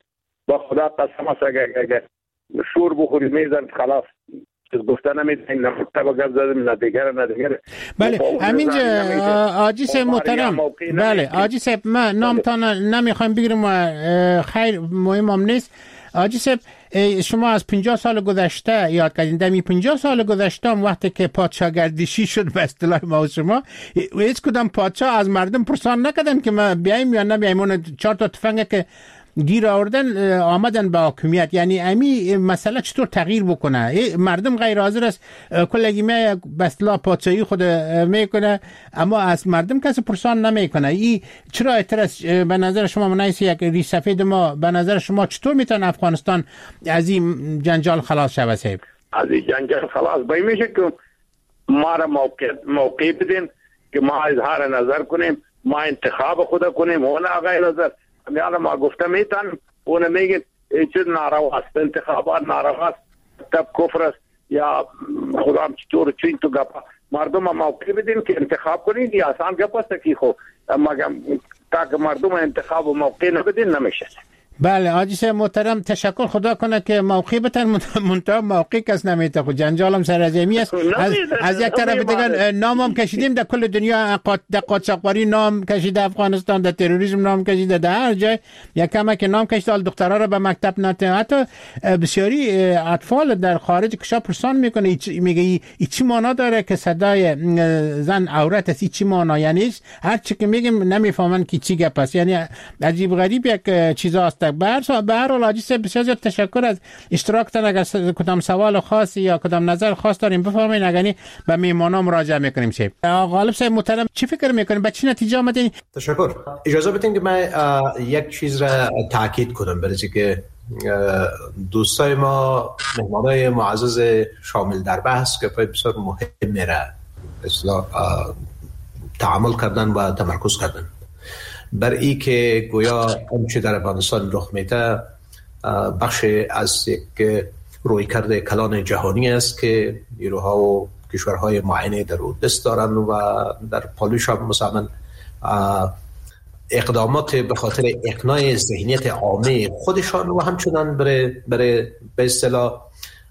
با خدا قسم است اگر شور بخوری میزن خلاص گفتن نمیدونیم نفته با گفت زدیم ندیگر. بله همینجا آجی صاحب محترم، بله آجی صاحب من نامتان نمیخوایم بگیرم و خیر مهم هم نیست. آجی صاحب شما از 50 سال گذشته یاد کردین، دمی 50 سال گذشته هم وقتی که پادشاه گردشی شد به اصطلاح ما و شما هیچ کدام پادشاه از مردم پرسان نکردن که ما بیایم یا نبیایم، اون 4 تا تفنگ که گیر آوردن آمدن به حاکمیت. یعنی امی مسئله چطور تغییر بکنه؟ مردم غیر حاضر است کلگی می به اصطلاح پادشاهی خود میکنه اما از مردم کسی پرسان نمیکنه. این چرا اعتراض به نظر شما منایس یک ریش سفید ما به نظر شما چطور میتونه افغانستان از این جنجال خلاص شود صاحب؟ از این جنجال خلاص باید میشه که ما را موقع بدین که ما اظهار نظر کنیم، ما انتخاب خود کنیم، اون غیر نظر میاله ما گفتم میتن اون میگه چیز ناروا است، انتخابات ناروا است، تب کفر است یا خدا هم چطور چین تو گپا مردم هم موقع بدین که انتخاب کنید. یا آسان گپ است که خب تا که مردم انتخاب و موقع نبدین نمیشه. بله آجی صاحب محترم تشکر، خدا کنه که موقع بتن منتها موقع کس نمیته خود جنجال هم سر جمعی است. از یک طرف دیگر نام هم کشیدیم در کل دنیا، در قاچاقبری نام کشیده افغانستان، در تروریسم نام کشیده، در هر جای یک کمک نام کشیده. دخترها را به مکتب نته، حتی بسیاری اطفال در خارج کشا پرسان میکنه میگه ای چی معنا داره که صدای زن عورت است، ای چی معنا؟ یعنی هر چی که میگیم نمیفهمن که چی گپ است. یعنی عجیب غریب یک چیزا است. به هر حال حاجی صاحب بسیار زیاد تشکر از اشتراکتان. اگر کدام سوال خاصی یا کدام نظر خاص داریم بفرمایید، اگر به میهمانان مراجعه میکنیم. صاحب غالب صاحب محترم چی فکر میکنین؟ به چی نتیجه آمدین؟ تشکر. اجازه بدین که من یک چیز را تاکید کنم، برای که دوستای ما مهمانای معزز شامل در بحث که بسیار مهم میره اصلا تعامل کردن و تمرکز کردن بر ای که گویا آنچه در افغانستان رخ میده بخش از یک رویکرد کلان جهانی است که نیروها و کشورهای معینه در او دست دارن و در پالوش هم مثلا اقدامات به خاطر اقناع ذهنیت عامه خودشان و همچنان برای به اصطلاح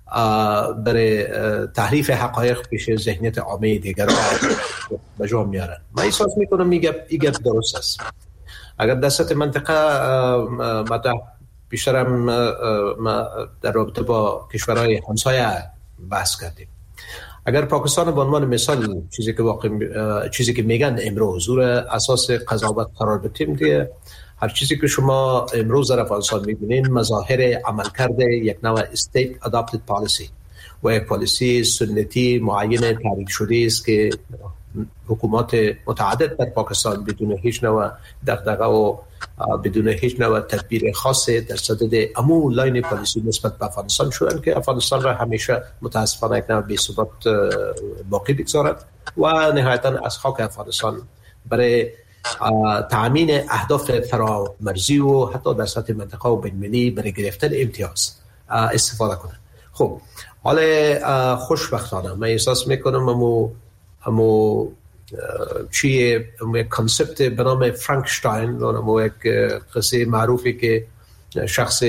برای تحریف حقایق پیش ذهنیت عامه دیگران به جا میارن. من احساس میکنم این گپ درست است. اگر در سطح منطقه مطرح بیشترم در رابطه با کشورهای همسایه بحث کردیم. اگر پاکستان به عنوان مثال چیزی که میگن امروز حضور اساس قضاوت قرار بدیم، دیگه هر چیزی که شما امروز در افغانستان میبینین مظاهر عملکرد یک نوع state adopted policy و یک پالیسی سنتی معین تعریف شده است که حکومات متعدد در پاکستان بدون هیچ نوع دغدغه و بدون هیچ نوع تدبیر خاص در صدد امو لاین پالیسی نسبت به افغانستان شدن که افغانستان را همیشه متاسفانه یک نوع بی‌ثبات باقی بگذارد و نهایتا از خاک افغانستان برای تأمین اهداف فرامرزی و حتی در سطح منطقه و بین‌المللی برای گرفتن امتیاز استفاده کنند. خب حالا خوشبختانه من احساس میکنم امو چیه یک کانسپت به نام فرانکشتاین، امو یک قصه معروفی که شخص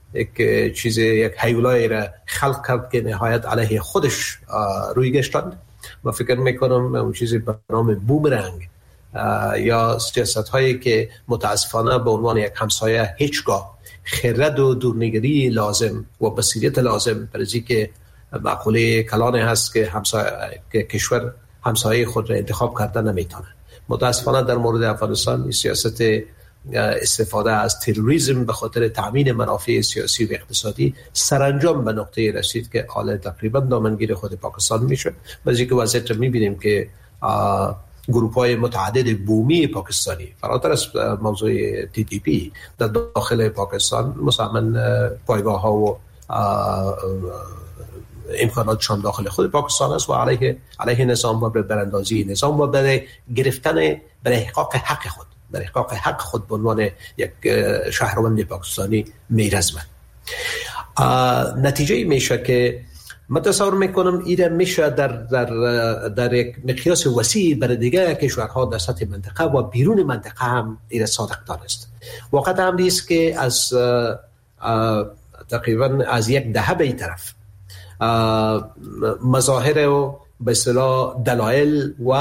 یک حیولایی را خلق کرد که نهایت علیه خودش روی گشتند. من فکر میکنم اون چیزی به نام بومرنگ یا سیاست هایی که متاسفانه به عنوان یک همسایه هیچگاه خرد و دورنگری لازم و بصیرت لازم برای که مقوله کلانه هست که کشور همسایه خود را انتخاب کردن نمیتونه. متاسفانه در مورد افغانستان سیاست استفاده از تروریسم به خاطر تامین منافع سیاسی و اقتصادی سرانجام به نقطه رسید که حالا تقریبا دامنگیر خود پاکستان میشه. بعضی که وضعیت میبینیم که گروه‌های متعدد بومی پاکستانی فراتر از موضوع TTP در داخل پاکستان مثلا پایگاه‌ها و امکاناتشان داخل خود پاکستان است و علیه نظام و براندازی نظام و برای گرفتن برای احقاق حق خود به عنوان یک شهروند پاکستانی میرزمند. نتیجه میشه که من تصور میکنم ایره میشه در یک مقیاس وسیع برای دیگه کشورها در سطح منطقه و بیرون منطقه هم ایره صادق دانست. واقعا هم نیست که تقریبا از یک دهه به این طرف مظاهر و به اصطلاح دلایل و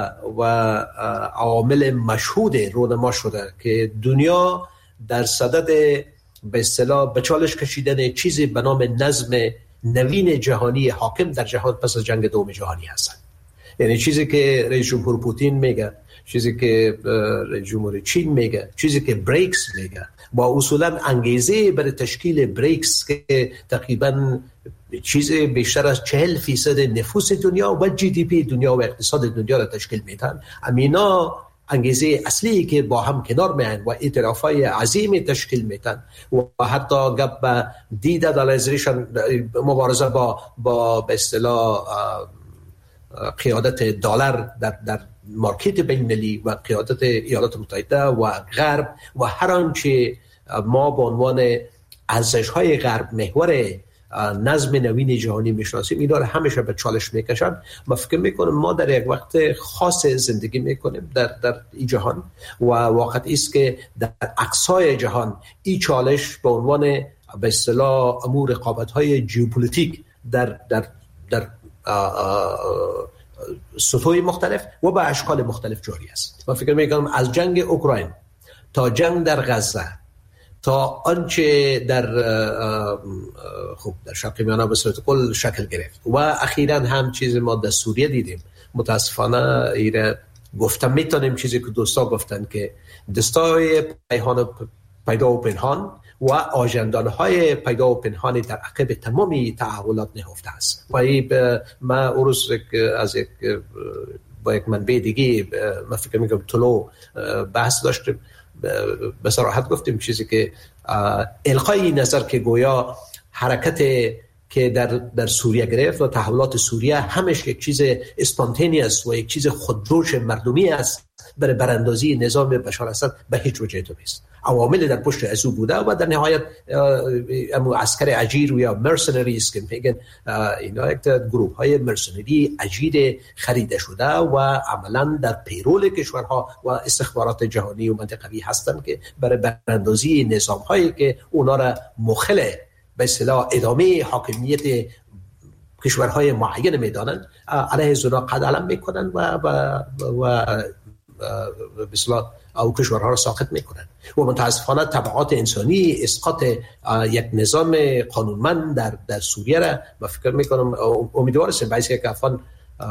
عوامل مشهود رونما شده که دنیا در صدد به اصطلاح به چالش کشیدن چیزی به نام نظم نوین جهانی حاکم در جهان پس از جنگ دوم جهانی هستند. یعنی چیزی که رئیس جمهور پوتین میگه، چیزی که رئیس جمهور چین میگه، چیزی که بریکس میگه، با اصولا انگیزه برای تشکیل بریکس که تقریبا چیز بیشتر از 40% نفوس دنیا و جی دی پی دنیا و اقتصاد دنیا را تشکیل میدن، امینا انگیزه اصلی که با هم کنار میان و اعترافای عظیم تشکیل میدن و حتی گپ به دیدالایزیشن، مبارزه با به اصطلاح قیادت دلار در مارکت بین‌المللی و قیادت ایالات متحده و غرب و هر آنچه ما به عنوان ارزش‌های غرب محور نظم نوین جهانی میشناسیم، اینا رو همیشه به چالش میکشن. من فکر میکنم ما در یک وقت خاص زندگی میکنیم در این جهان و واقعا است که در اقصای جهان این چالش به عنوان به اصطلاح امور رقابت‌های ژئوپلیتیک در سطوح مختلف و به اشکال مختلف جاری است. من فکر میکنم از جنگ اوکراین تا جنگ در غزه تا آنچه در شرق میانه به صورت کل شکل گرفت و اخیراً هم چیز ما در سوریه دیدیم، متاسفانه ایره گفتم میتونیم چیزی که دوستا گفتن که دستای پیدا و پنهان و آژاندان‌های پیدا و پنهانی در عقب تمامی تحولات نهفته است. و ما اروز با یک منبع دیگه من فکر میکنم طلوع بحث داشتیم، به صراحت گفتیم چیزی که القای نظر که گویا حرکت که در سوریه گرفت و تحولات سوریه همش یک چیز اسپانتینیوس و یک چیز خودجوش مردمی است برای براندازی نظام بشار اسد به هیچ وجه تو نیست. عوامل در پشت ازو بوده و در نهایت عسکر اجیر و یا مرسنریز که میگن اینا یک گروه های مرسنری اجیر خریده شده و عملا در پیرول کشورها و استخبارات جهانی و منطقوی هستند که برای براندازی نظام هایی که اونا را مخل به اصطلاح ادامه حاکمیت کشورهای معین میدانند علیه زنا قد علم میکنن و به اصطلاح او کشورها را ساقط میکنن و متاسفانه تبعات انسانی اسقاط یک نظام قانونمند در سوریه را من فکر میکنم امیدوار هستم بعضی که افغان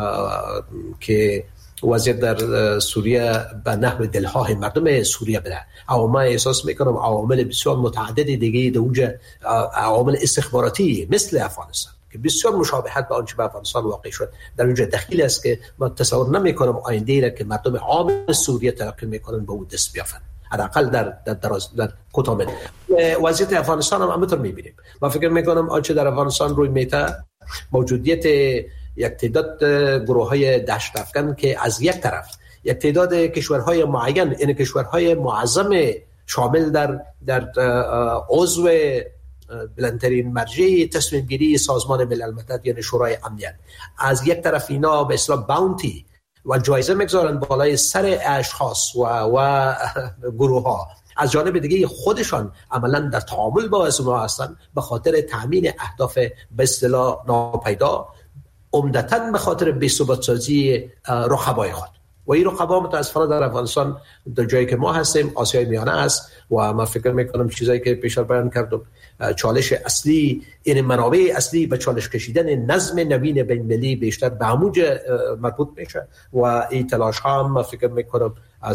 که وضعیت در سوریه به نحو دلهای مردم سوریه بره. اما ما احساس میکنم عوامل بسیار متعدد دیگه در اونجا عوامل استخباراتی مثل افغانستان که بسیار مشابهت به آنچه به افغانستان واقع شد در اونجا دخیل است که من تصور نمیکنم آینده را که مردم عام سوریه ترقی میکنن به اون دست بیافن، حداقل در کوتاه مدت. وضعیت افغانستان هم همینطور میبینیم. من فکر میکنم آنچه در افغانستان روی میته موجودیت یک تعداد گروه‌های دشت افکن که از یک طرف یک تعداد کشورهای معین، این کشورهای معظم شامل در عضو بلندترین مرجع تصمیم گیری سازمان ملل متحد یعنی شورای امنیت، از یک طرف اینا به اصطلاح باونتی و جایزه میگذارن بالای سر اشخاص و گروه ها، از جانب دیگه خودشان عملا در تعامل با اونها هستن به خاطر تامین اهداف به اصطلاح ناپیدا، عمدتاً به خاطر بی‌ثبات سازی رقبای خود. و این رقبا متاسفانه در افغانستان در جایی که ما هستیم آسیای میانه است و من فکر میکنم چیزایی که پیشتر بیان کردم چالش اصلی این منابع اصلی به چالش کشیدن نظم نوین بین‌المللی بیشتر به همونجا مربوط میشه و این تلاش ها هم من فکر میکنم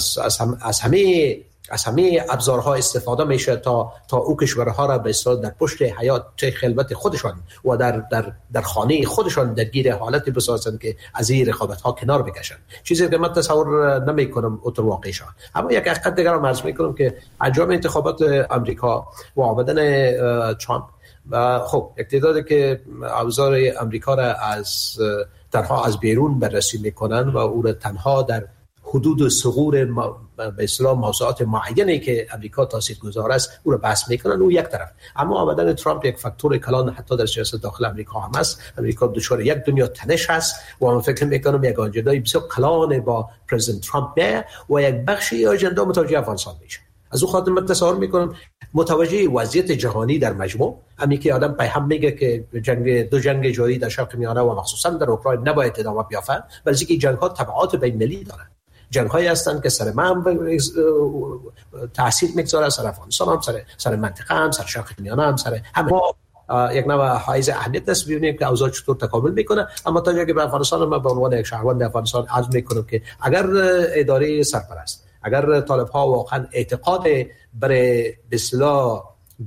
از همه ابزارها استفاده میشه تا او کشورها را به اصطلاح در پشت حیات خلوت خودشان و در خانه خودشان درگیر حالتی بسازند که از این رقابت‌ها کنار بکشن، چیزی که من تصور نمی‌کنم اوتر واقع شود. اما یک حقیقت دیگر هم عرض می‌کنم که انجام انتخابات آمریکا و آمدن ترامپ و خب یک تعدادی که ابزار آمریکا را تنها از بیرون بررسی می‌کنن و او را تنها در حدود ثغور به اصطلاح موضوعات معینی که امریکا تاثیرگذار است او را بحث میکنن او یک طرف. اما آمدن ترامپ یک فاکتور کلان حتی در سیاست داخل امریکا هم است. امریکا دچار یک دنیا تنش است و من فکر میکنم یک آجندای بسیار کلان با پرزیدنت ترامپ و یک بخشی آجندا متوجه افغانستان میشه. از اون خاطر من تصور میکنم متوجه وضعیت جهانی در مجموع، همین که آدم پیام میگه که دو جنگ جاری در شرق میانه و مخصوصا در اوکراین نباید ادامه بیافته، بلکه که جنگ ها تبعات بین المللی دارن. جنگ هایی هستند که سر من تاثیر میگذاره، سر افغانستان هم، سر منطقه هم، سر شرق میانه هم، سر همه یک نوع حائز اهمیت است ببینیم که اوضاع چطور تکامل میکنه. اما تا جایی که به افغانستان من به عنوان یک شهروند افغانستان عرض میکنم که اگر اداره سرپرست، اگر طالب ها واقعا اعتقاد برای به اصطلاح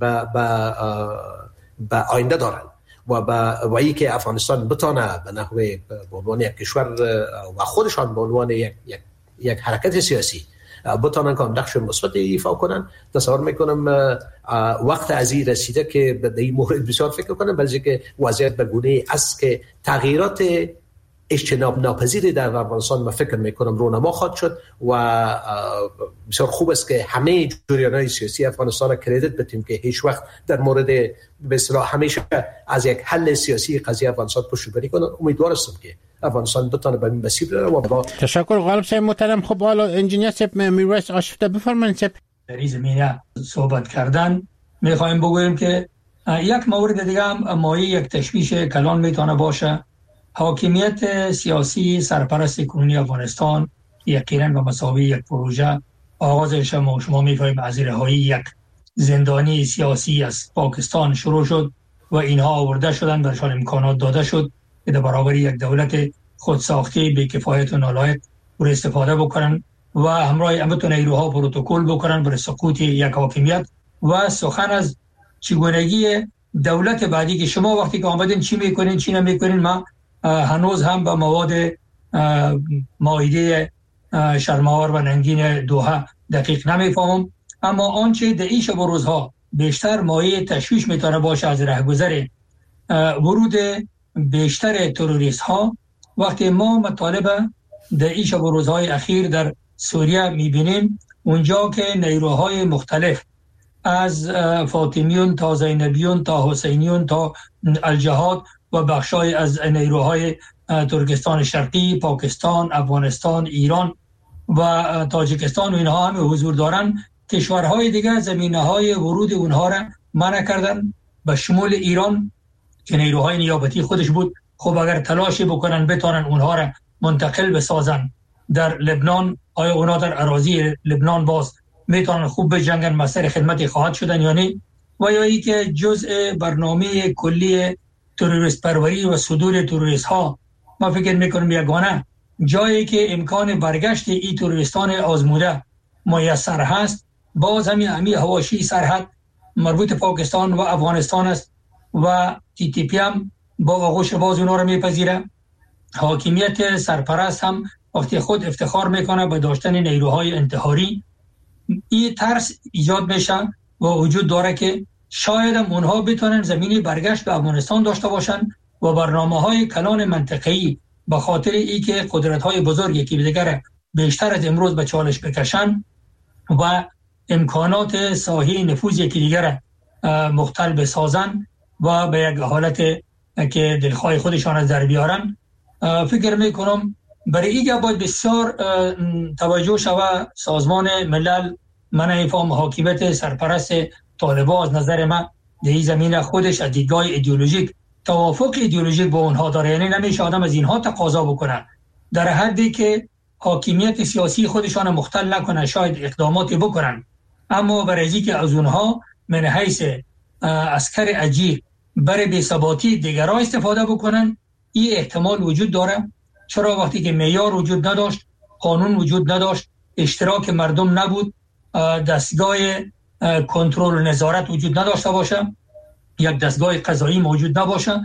به آینده دارن و ای که افغانستان بتونه به نحوه به عنوان یک کشور و خودشان به عنوان یک حرکت سیاسی بتونن که نقش مثبت ایفا کنن، تصور میکنم وقت از این رسیده که به این مورد بسیار فکر کنن، بلکه که وضعیت به گونه است که تغییرات اجتناب ناپذیری در افغانستان ما فکر میکنم رونما خواهد شد و بسیار خوب است که همه جریان‌های سیاسی افغانستان را کردیت بدیم که هیچ وقت در مورد به اصطلاح همیشه از یک حل سیاسی قضیه افغانستان پشتیبانی کنن. امیدوار هستم که افغانستان بتونه به این مسیر بره و با تشکر غالب صاحب محترم. خب حالا انجینیر صاحب میرویس آشفته بفرمایید صاحب. در این زمینه صحبت کردن میخوایم بگوییم که یک مورد دیگه هم مایه یک تشویش کلان میتونه باشه. حاکمیت سیاسی سرپرست کنونی افغانستان یقینا و مساوی یک پروژه آغازش ما شما میفهمیم از رهایی یک زندانی سیاسی از پاکستان شروع شد و اینها آورده شدن، برشان امکانات داده شد که در برابر یک دولت خودساخته بی‌کفایت و نالایق بر استفاده بکنن و همراه امتون نیروها پروتکل بکنن برای سقوط یک حاکمیت و سخن از چگونگی دولت بعدی که شما وقتی که آمدین چی میکنین چی نمیکنین. ما هنوز هم به مواد مائده شرم‌آور و ننگین دوحه دقیق نمیفهمم، اما آنچه در این شب و روزها بیشتر مایه تشویش میتونه باشه از رهگذر ورود بیشتر تروریست ها. وقتی ما مطالب در این شب و روزهای اخیر در سوریه میبینیم، اونجا که نیروهای مختلف از فاطمیون تا زینبیون تا حسینیون تا الجهاد و بخشای از نیروهای ترکستان شرقی، پاکستان، افغانستان، ایران و تاجیکستان و اینها هم حضور دارن، کشورهای دیگه زمینه‌های ورود اونها را منع کردن به شمول ایران که نیروهای نیابتی خودش بود. خب اگر تلاشی بکنن بتونن اونها را منتقل بسازن در لبنان، آیا اونها در اراضی لبنان باز میتونن خوب بجنگن، مسئله خدمتی خواهد شدن یا نه؟ و یا ای که جزء برنامه کلی تروریست پروری و صدور تروریست ها، ما فکر میکنم یگانه جایی که امکان برگشت این تروریستان آزموده میسر هست باز همین حواشی سرحد مربوط پاکستان و افغانستان است و تی تی پی هم با آغوش باز اونا رو میپذیره. حاکمیت سرپرست هم وقتی خود افتخار میکنه به داشتن نیروهای انتحاری، این ترس ایجاد میشه و وجود داره که شاید هم اونها بتونن زمینی برگشت به افغانستان داشته باشن و برنامه‌های کلان منطقه‌ای به خاطر ای که قدرت‌های بزرگ یکی به دیگر بیشتر از امروز به چالش بکشن و امکانات ساحه نفوذ یکی دیگر مختل بسازن و به یک حالت که دلخواه خودشان از در بیارن. فکر میکنم برای ایگه باید بسیار توجه شود. سازمان ملل منع فهم حاکمیت سرپرست طالبان از نظر من در این زمینه خودش از دیدگاه ایدئولوژیک توافق ایدئولوژیک با اونها داره، یعنی نمیشه آدم از اینها تقاضا بکنه در حدی که حاکمیت سیاسی خودشان مختل نکنه، شاید اقداماتی بکنن، اما برای که از اونها من حیث عسکر اجیر برای بی‌ثباتی دیگران استفاده بکنن، این احتمال وجود داره. چرا وقتی که معیار وجود نداشت، قانون وجود نداشت، اشتراک مردم نبود، دستگاه کنترل و نظارت وجود نداشته باشه، یک دستگاه قضایی موجود نباشه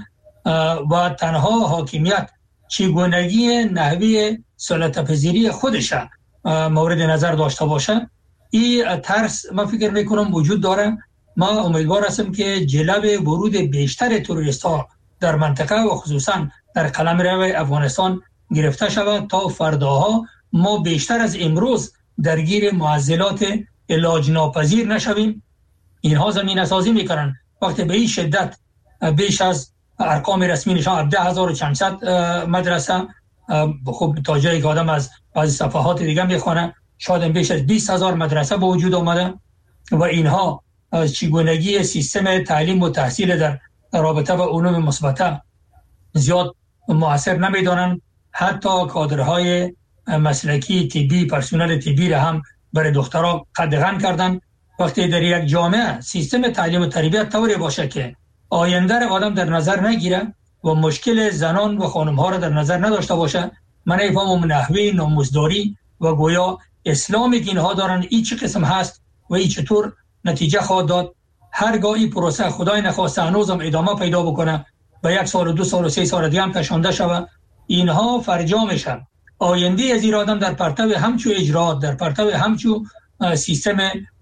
و تنها حاکمیت چگونگی نحوه سلطه‌پذیری خودش مورد نظر داشته باشه، این ترس ما فکر میکنم وجود داره. ما امیدوار هستم که جلب ورود بیشتر تروریست ها در منطقه و خصوصا در قلمرو افغانستان گرفته شود تا فرداها ما بیشتر از امروز درگیر معضلات علاج ناپذیر نشویم. اینها زمینه سازی میکنن وقتی به این شدت بیش از ارقام رسمی نشان 17400 مدرسه، خب تا جایی که آدم از بعضی صفحات دیگه میخونه شاید بیش از 20000 مدرسه به وجود آمده و اینها چگونگی سیستم تعلیم و تحصیل در رابطه با علوم مثبته زیاد مؤثر نمیدانند. حتی کادرهای مسلکی طبی، پرسنل طبی را هم برای دخترها قدغن کردن. وقتی در یک جامعه سیستم تعلیم و تربیت طوری باشه که آینده را آدم در نظر نگیره و مشکل زنان و خانم‌ها را در نظر نداشته باشه، من ایفهم نحوه ناموزداری و گویا اسلامی که اینها دارن این چه قسم هست و این چطور نتیجه خواهد داد. هرگاهی پروسه خدای نخواسته هنوزم ادامه پیدا بکنه و 1 سال و 2 سال و 3 سال دیگه هم کشانده شود، اینها فرجامشن. آینده از این آدم در پرتو همچو اجرات، در پرتو همچو سیستم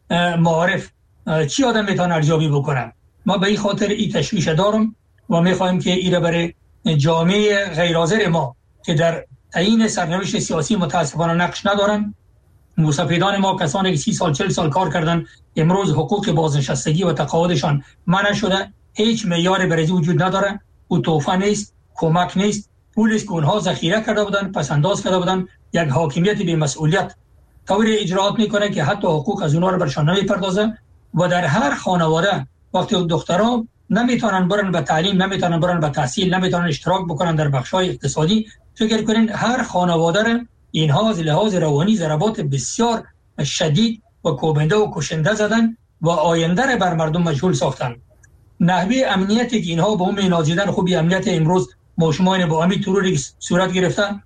معارف چی آدم میتونه ارزیابی بکنه؟ ما به این خاطر این تشویش دارم و میخوایم که این برای جامعه غیر حاضر ما که در تعیین سرنوشت سیاسی متاسفانه نقش ندارن، مسافران ما کسانی که 30 سال 40 سال کار کردن امروز حقوق بازنشستگی و تقاعدشان منع شده، هیچ معیار برای وجود نداره. او توفه نیست، کمک نیست، پولی که اونها ذخیره کرده بودن، پس انداز کرده بودن. یک حاکمیت بی مسئولیت طوری اجراات میکنه که حتی حقوق از اونها رو برشان نمیپردازه. و در هر خانواده وقتی دخترها نمیتونن برن به تعلیم، نمیتونن برن به تحصیل، نمیتونن اشتراک بکنن در بخشای اقتصادی، فکر کنین هر خانواده را اینها از لحاظ روانی ضربات بسیار شدید و کوبنده و کشنده زدن و آینده را بر مردم مجهول ساختن. نحوه امنیتی که اینها به اون نازیدن، خوبی امنیت امروز ماشومان با امی تروری صورت گرفتن،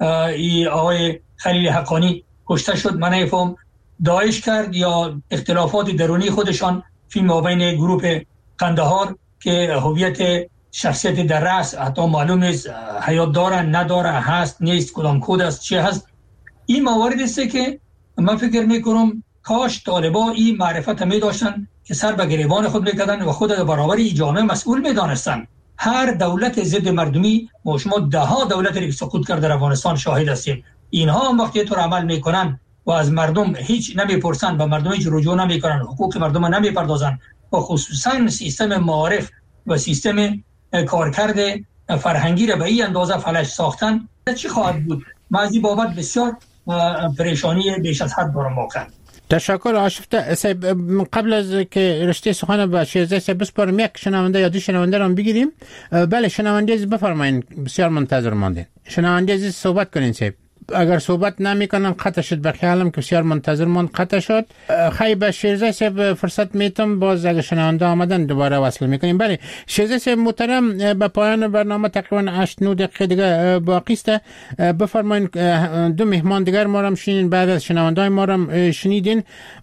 ای آقای خلیل حقانی کشته شد، من نفهم داعش کرد یا اختلافات درونی خودشان فی مابین گروه قندهار که هویت شخصیت در رأس حتی معلوم نیست حیات داره نداره، هست نیست، کدام کد است، چی هست. این موارد است که من فکر میکنم کاش طالبا این معرفت می داشتن که سر به گریبان خود میکردن و خود در برابر این جامعه مسئول میدانستن. هر دولت ضد مردمی و شما 10 دولت رو سقوط کرده در افغانستان شاهد هستیم. اینها هم وقتی طور عمل میکنن و از مردم هیچ نمیپرسن و مردم هیچ رجوع نمیکنن، حقوق مردم نمیپردازن و خصوصا سیستم معارف و سیستم کارکرد فرهنگی را به این اندازه فلج ساختن، چی خواهد بود؟ من از این بابت بسیار پریشانی بیش از حد دارم واقعا. تشکر آشفته صاحب. قبل از که رشته سخن به شیرزه صاحب بسپارم، یک شنونده یا 2 شنونده رو بگیریم. بله شنونده عزیز بفرمایید، بسیار منتظر ماندین. شنونده عزیز صحبت کنین صاحب. اگر صحبت نمیکنن قطع شد، به خیالم که بسیار منتظر ماند قطع شد. خیلی به شیرزه صاحب فرصت میتم باز اگر شنونده آمدن دوباره وصل میکنیم. بله شیرزه صاحب محترم، به پایان برنامه تقریبا 8-9 دقیقه دیگه باقی است. بفرمایید 2 مهمان دیگر ما رو شنیدین، بعد از شنونده ما رو شنیدین،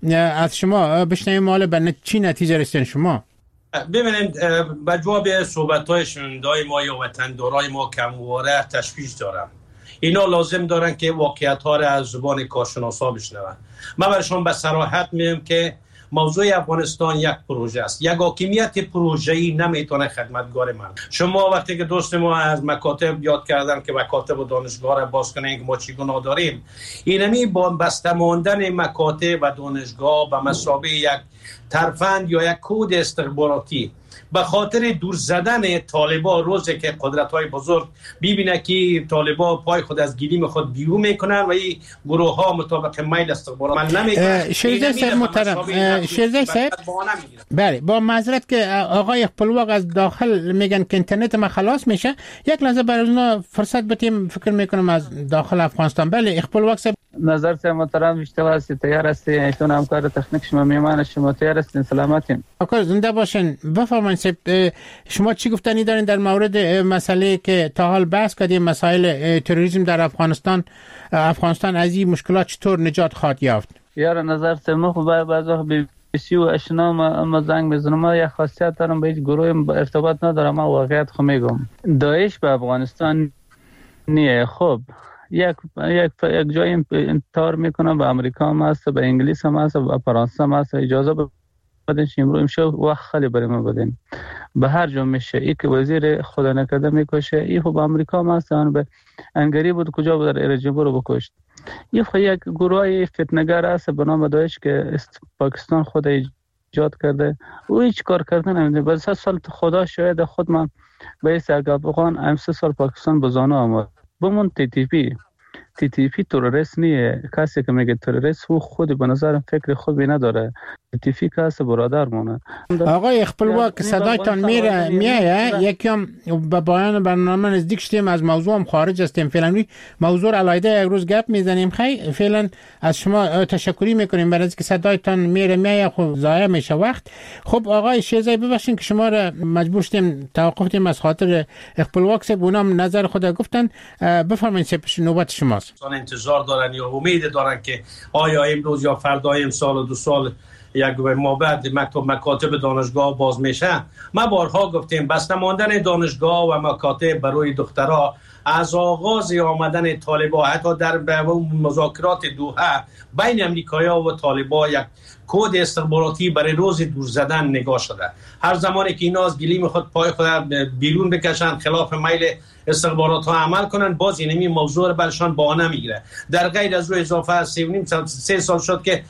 از شما بشنویم حالا به چی نتیجه رسیدین شما. ببینید به جواب صحبت‌های شنونده‌های ما یا وطندارای ما کمواره تشویش دارم. اینا لازم دارن که واقعیت‌ها را از زبان کارشناسا بشنون. من برشون به صراحت میگم که موضوع افغانستان یک پروژه است. یک حاکمیت پروژه‌ای نمیتونه خدمتگار من. شما وقتی که دوست ما از مکاتب یاد کردن که مکاتب و دانشگاه را باز کنن که ما چگونه داریم، اینمی با بسته ماندن مکاتب و دانشگاه به مثابه یک ترفند یا یک کود استخباراتی به خاطر دور زدن طالبا، روزی که قدرت‌های بزرگ ببینه که طالبا پای خود از گلیم خود بیرون میکنن و این گروه ها مطابق میل استخبارات عمل نمیکنن. شیرزه صاحب محترم، شیرزه صاحب بله با معذرت که آقای خپلواق از داخل میگن که اینترنت ما خلاص میشه، یک لحظه برای اونا فرصت بدیم. فکر میکنم از داخل افغانستان. بله خپلواق صاحب نظر صاحب محترم بیشتر هستی، تیار هستی، ایتون همکار تکنیک شما میمان شما تیار هستین، سلامتین. آقا زنده باشین. بفرمایید شما چی گفتنی دارین در مورد مسئله که تا حال بحث کردیم، مسائل تروریسم در افغانستان از این مشکلات چطور نجات خواهد یافت؟ یار نظر صاحب ما خب بعضی وقت BBC و اشنا ما زنگ میزنم، ما یک خاصیت دارم با هیچ گروه ارتباط ندارم، ما واقعیت خو میگم. داعش به افغانستان نیه. خب یک جایی انتشار میکنم، به امریکا هم هست، به انگلیس هم هست، به فرانسه هم هست. اجازه بدین امروز وقت خیلی برای ما بدین. به هر جا میشه ای که وزیر خدا نکرده میکشه، ای خب امریکا هم هست، به انگری بود کجا بود در ایرجبو رو بکشت. یک گروه فتنه‌گر هست به نام داعش که پاکستان خود ایجاد کرده. او هیچ کار کردن نمیده. بعد 3 سال خدا شاید خود من به ایس افغان 3 سال پاکستان بزانو آمد. بمون TTP TTP تروریست نیه. کسی که میگه تروریست او خود به نظرم فکر خوبی نداره. TTP کسی برادر مونه. آقای اخپلواک صدایتان میایه یکم به پایان برنامه نزدیک شدیم، از موضوع هم خارج هستیم فعلا. موضوع علیحده یک روز گپ میزنیم. خیلی فعلا از شما تشکری میکنیم برای اینکه صدایتان میایه، خب ضایع میشه وقت. خب آقای شیرزایی ببخشید که شما را مجبور شدیم توقف دیم از خاطر اخپلواک. اونم نظر خود گفتن. بفرمایید نوبت شماست. انتظار دارن یا امید دارن که آیا امروز یا فردا سال و 2 سال یک ما بعد مکاتب دانشگاه باز میشه. ما بارها گفتیم بسته ماندن دانشگاه و مکاتب برای دخترها از آغاز آمدن طالبان حتی در مذاکرات دوحه بین امریکایی‌ها و طالبان یک کد استخباراتی برای روز دور زدن نگاه شده. هر زمانی که اینا از گلیم خود پای خود بیرون بکشن خلاف میل استخبارات ها عمل کنن، باز اینمی موضوع رو برشان بهانه میگیره. در غیر از او اضافه از 3 سال شد که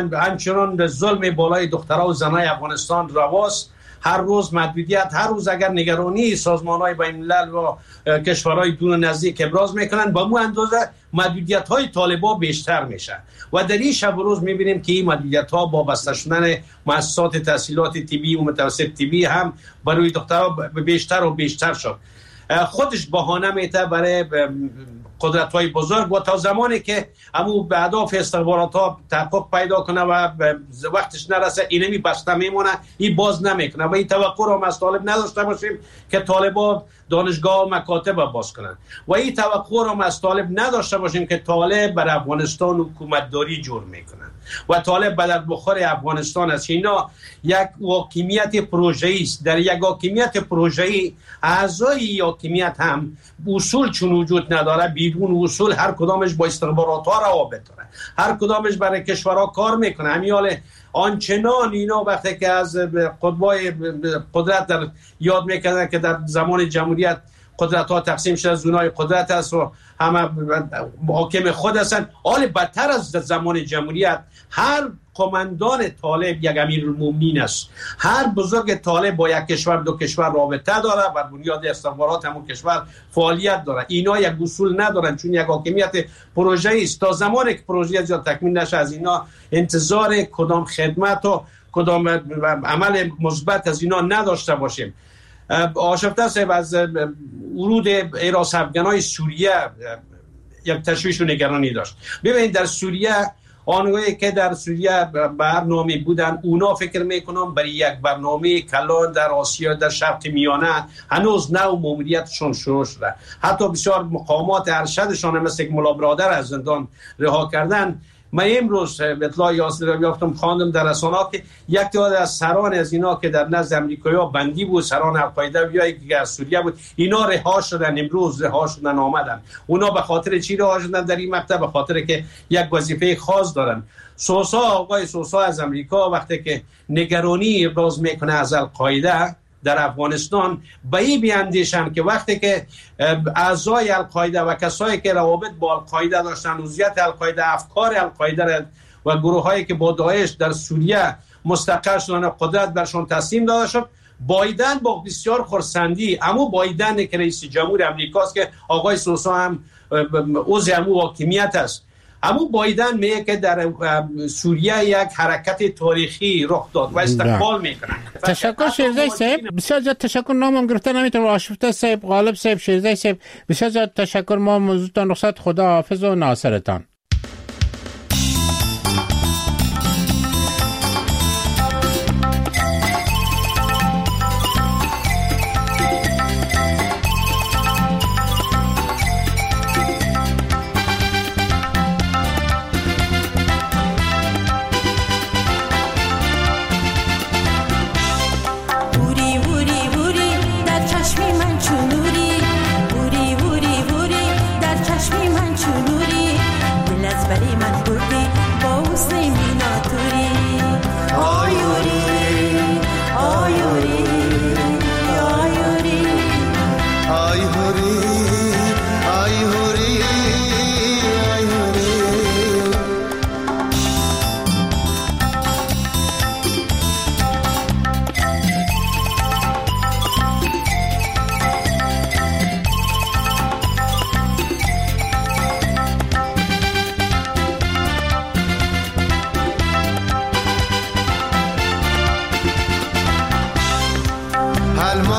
همچنان ظلم بالای دخترها و زنای افغانستان رواست. هر روز محدودیت، هر روز اگر نگرانی سازمان‌های بین‌الملل و کشورهای دور نزدیک ابراز میکنن، با مو اندازه محدودیت‌های طالبان بیشتر میشه و در این شب و روز میبینیم که این محدودیت‌ها با بسته شدن مؤسسات تحصیلات طبی و متوسط طبی هم برای دخترها بیشتر و بیشتر شد. خودش بهانه میته برای قدرت‌های بزرگ و تا زمانی که همون به اهداف استخبارات‌ها تحقق پیدا کنه و وقتش نرسه اینمی بسته میمونه، این باز نمیکنه و این توقع رو از طالب نداشته باشیم که طالبان دانشگاه و مکاتب باز کنن و این توقع رو از طالب نداشته باشیم که طالب بر افغانستان حکومتداری جور میکنن و طالب به در بخور افغانستان است. اینا یک حاکمیت پروژه‌ای است. در یک حاکمیت پروژه‌ای اعضای حاکمیت هم اصول چون وجود نداره، بدون اصول هر کدامش با استخبارات ها روابط داره، هر کدامش برای کشورها کار میکنه. همیاله آنچنان اینا وقتی که از قطبای قدرت در یاد میکنن که در زمان جمهوریت قدرت ها تقسیم شده، زونای قدرت است و همه حاکم خود هستند. حال بدتر از زمان جمهوریت هر قماندان طالب یک امیرالمومنین است. هر بزرگ طالب با یک کشور دو کشور رابطه داره، بر بنیاد استخبارات همون کشور فعالیت داره. اینا یک اصول ندارن چون یک حاکمیت پروژه‌ای است. تا زمانی که پروژه زیاد تکمیل نشه از اینا انتظار کدام خدمت و کدام عمل مثبت از اینا نداشته باشیم. آشفته صاحب از ورود حراس افغانای سوریه یک تشویش و نگرانی داشت. ببینید در سوریه آنهایی که در سوریه برنامه بودن اونا فکر میکنم برای یک برنامه کلان در آسیا در شرق میانه هنوز نو ماموریتشون شروع شده. حتی بسیار مقامات ارشدشان مثل ملا برادر از زندان رها کردن. من امروز اطلاع یافتم خواندم در رسانه‌ها که یک تعداد از سران از اینا که در نزد امریکایی‌ها بندی بود، سران القاعده یا که از سوریه بود، اینا رها شدن، امروز رها شدن آمدن. اونا به خاطر چی رها شدن در این مقطع؟ به خاطر که یک وظیفه خاص دارن. سوسا، آقای سوسا از امریکا وقتی که نگرانی ابراز میکنه از القاعده در افغانستان، به این بیاندیشن که وقتی که اعضای القاعده و کسایی که روابط با القاعده داشتن، وضعیت القاعده، افکار القاعده و گروهایی که با داعش در سوریه مستقر شدن و قدرت برشون تسلیم داده شد، بایدن با بسیار خرسندی، اما بایدن که رئیس جمهور امریکاست که آقای سوسا هم عضو همون حاکمیت است، اما بایدن میگه که در سوریه یک حرکت تاریخی رخ داد و استقبال میکنن. تشکر شیرزایی صاحب، بسیار زیاد تشکر. نامم گرفته نمیتونم. آشفته صاحب، غالب صاحب، شیرزایی صاحب، بسیار زیاد تشکر. ما موضوعتان رخصت، خدا حافظ و ناصرتان.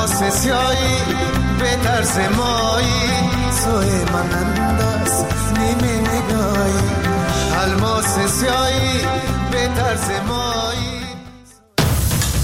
الماس سیایی به طرز مایی سوی من انداز نیمه نگاهی الماس سیایی به طرز مایی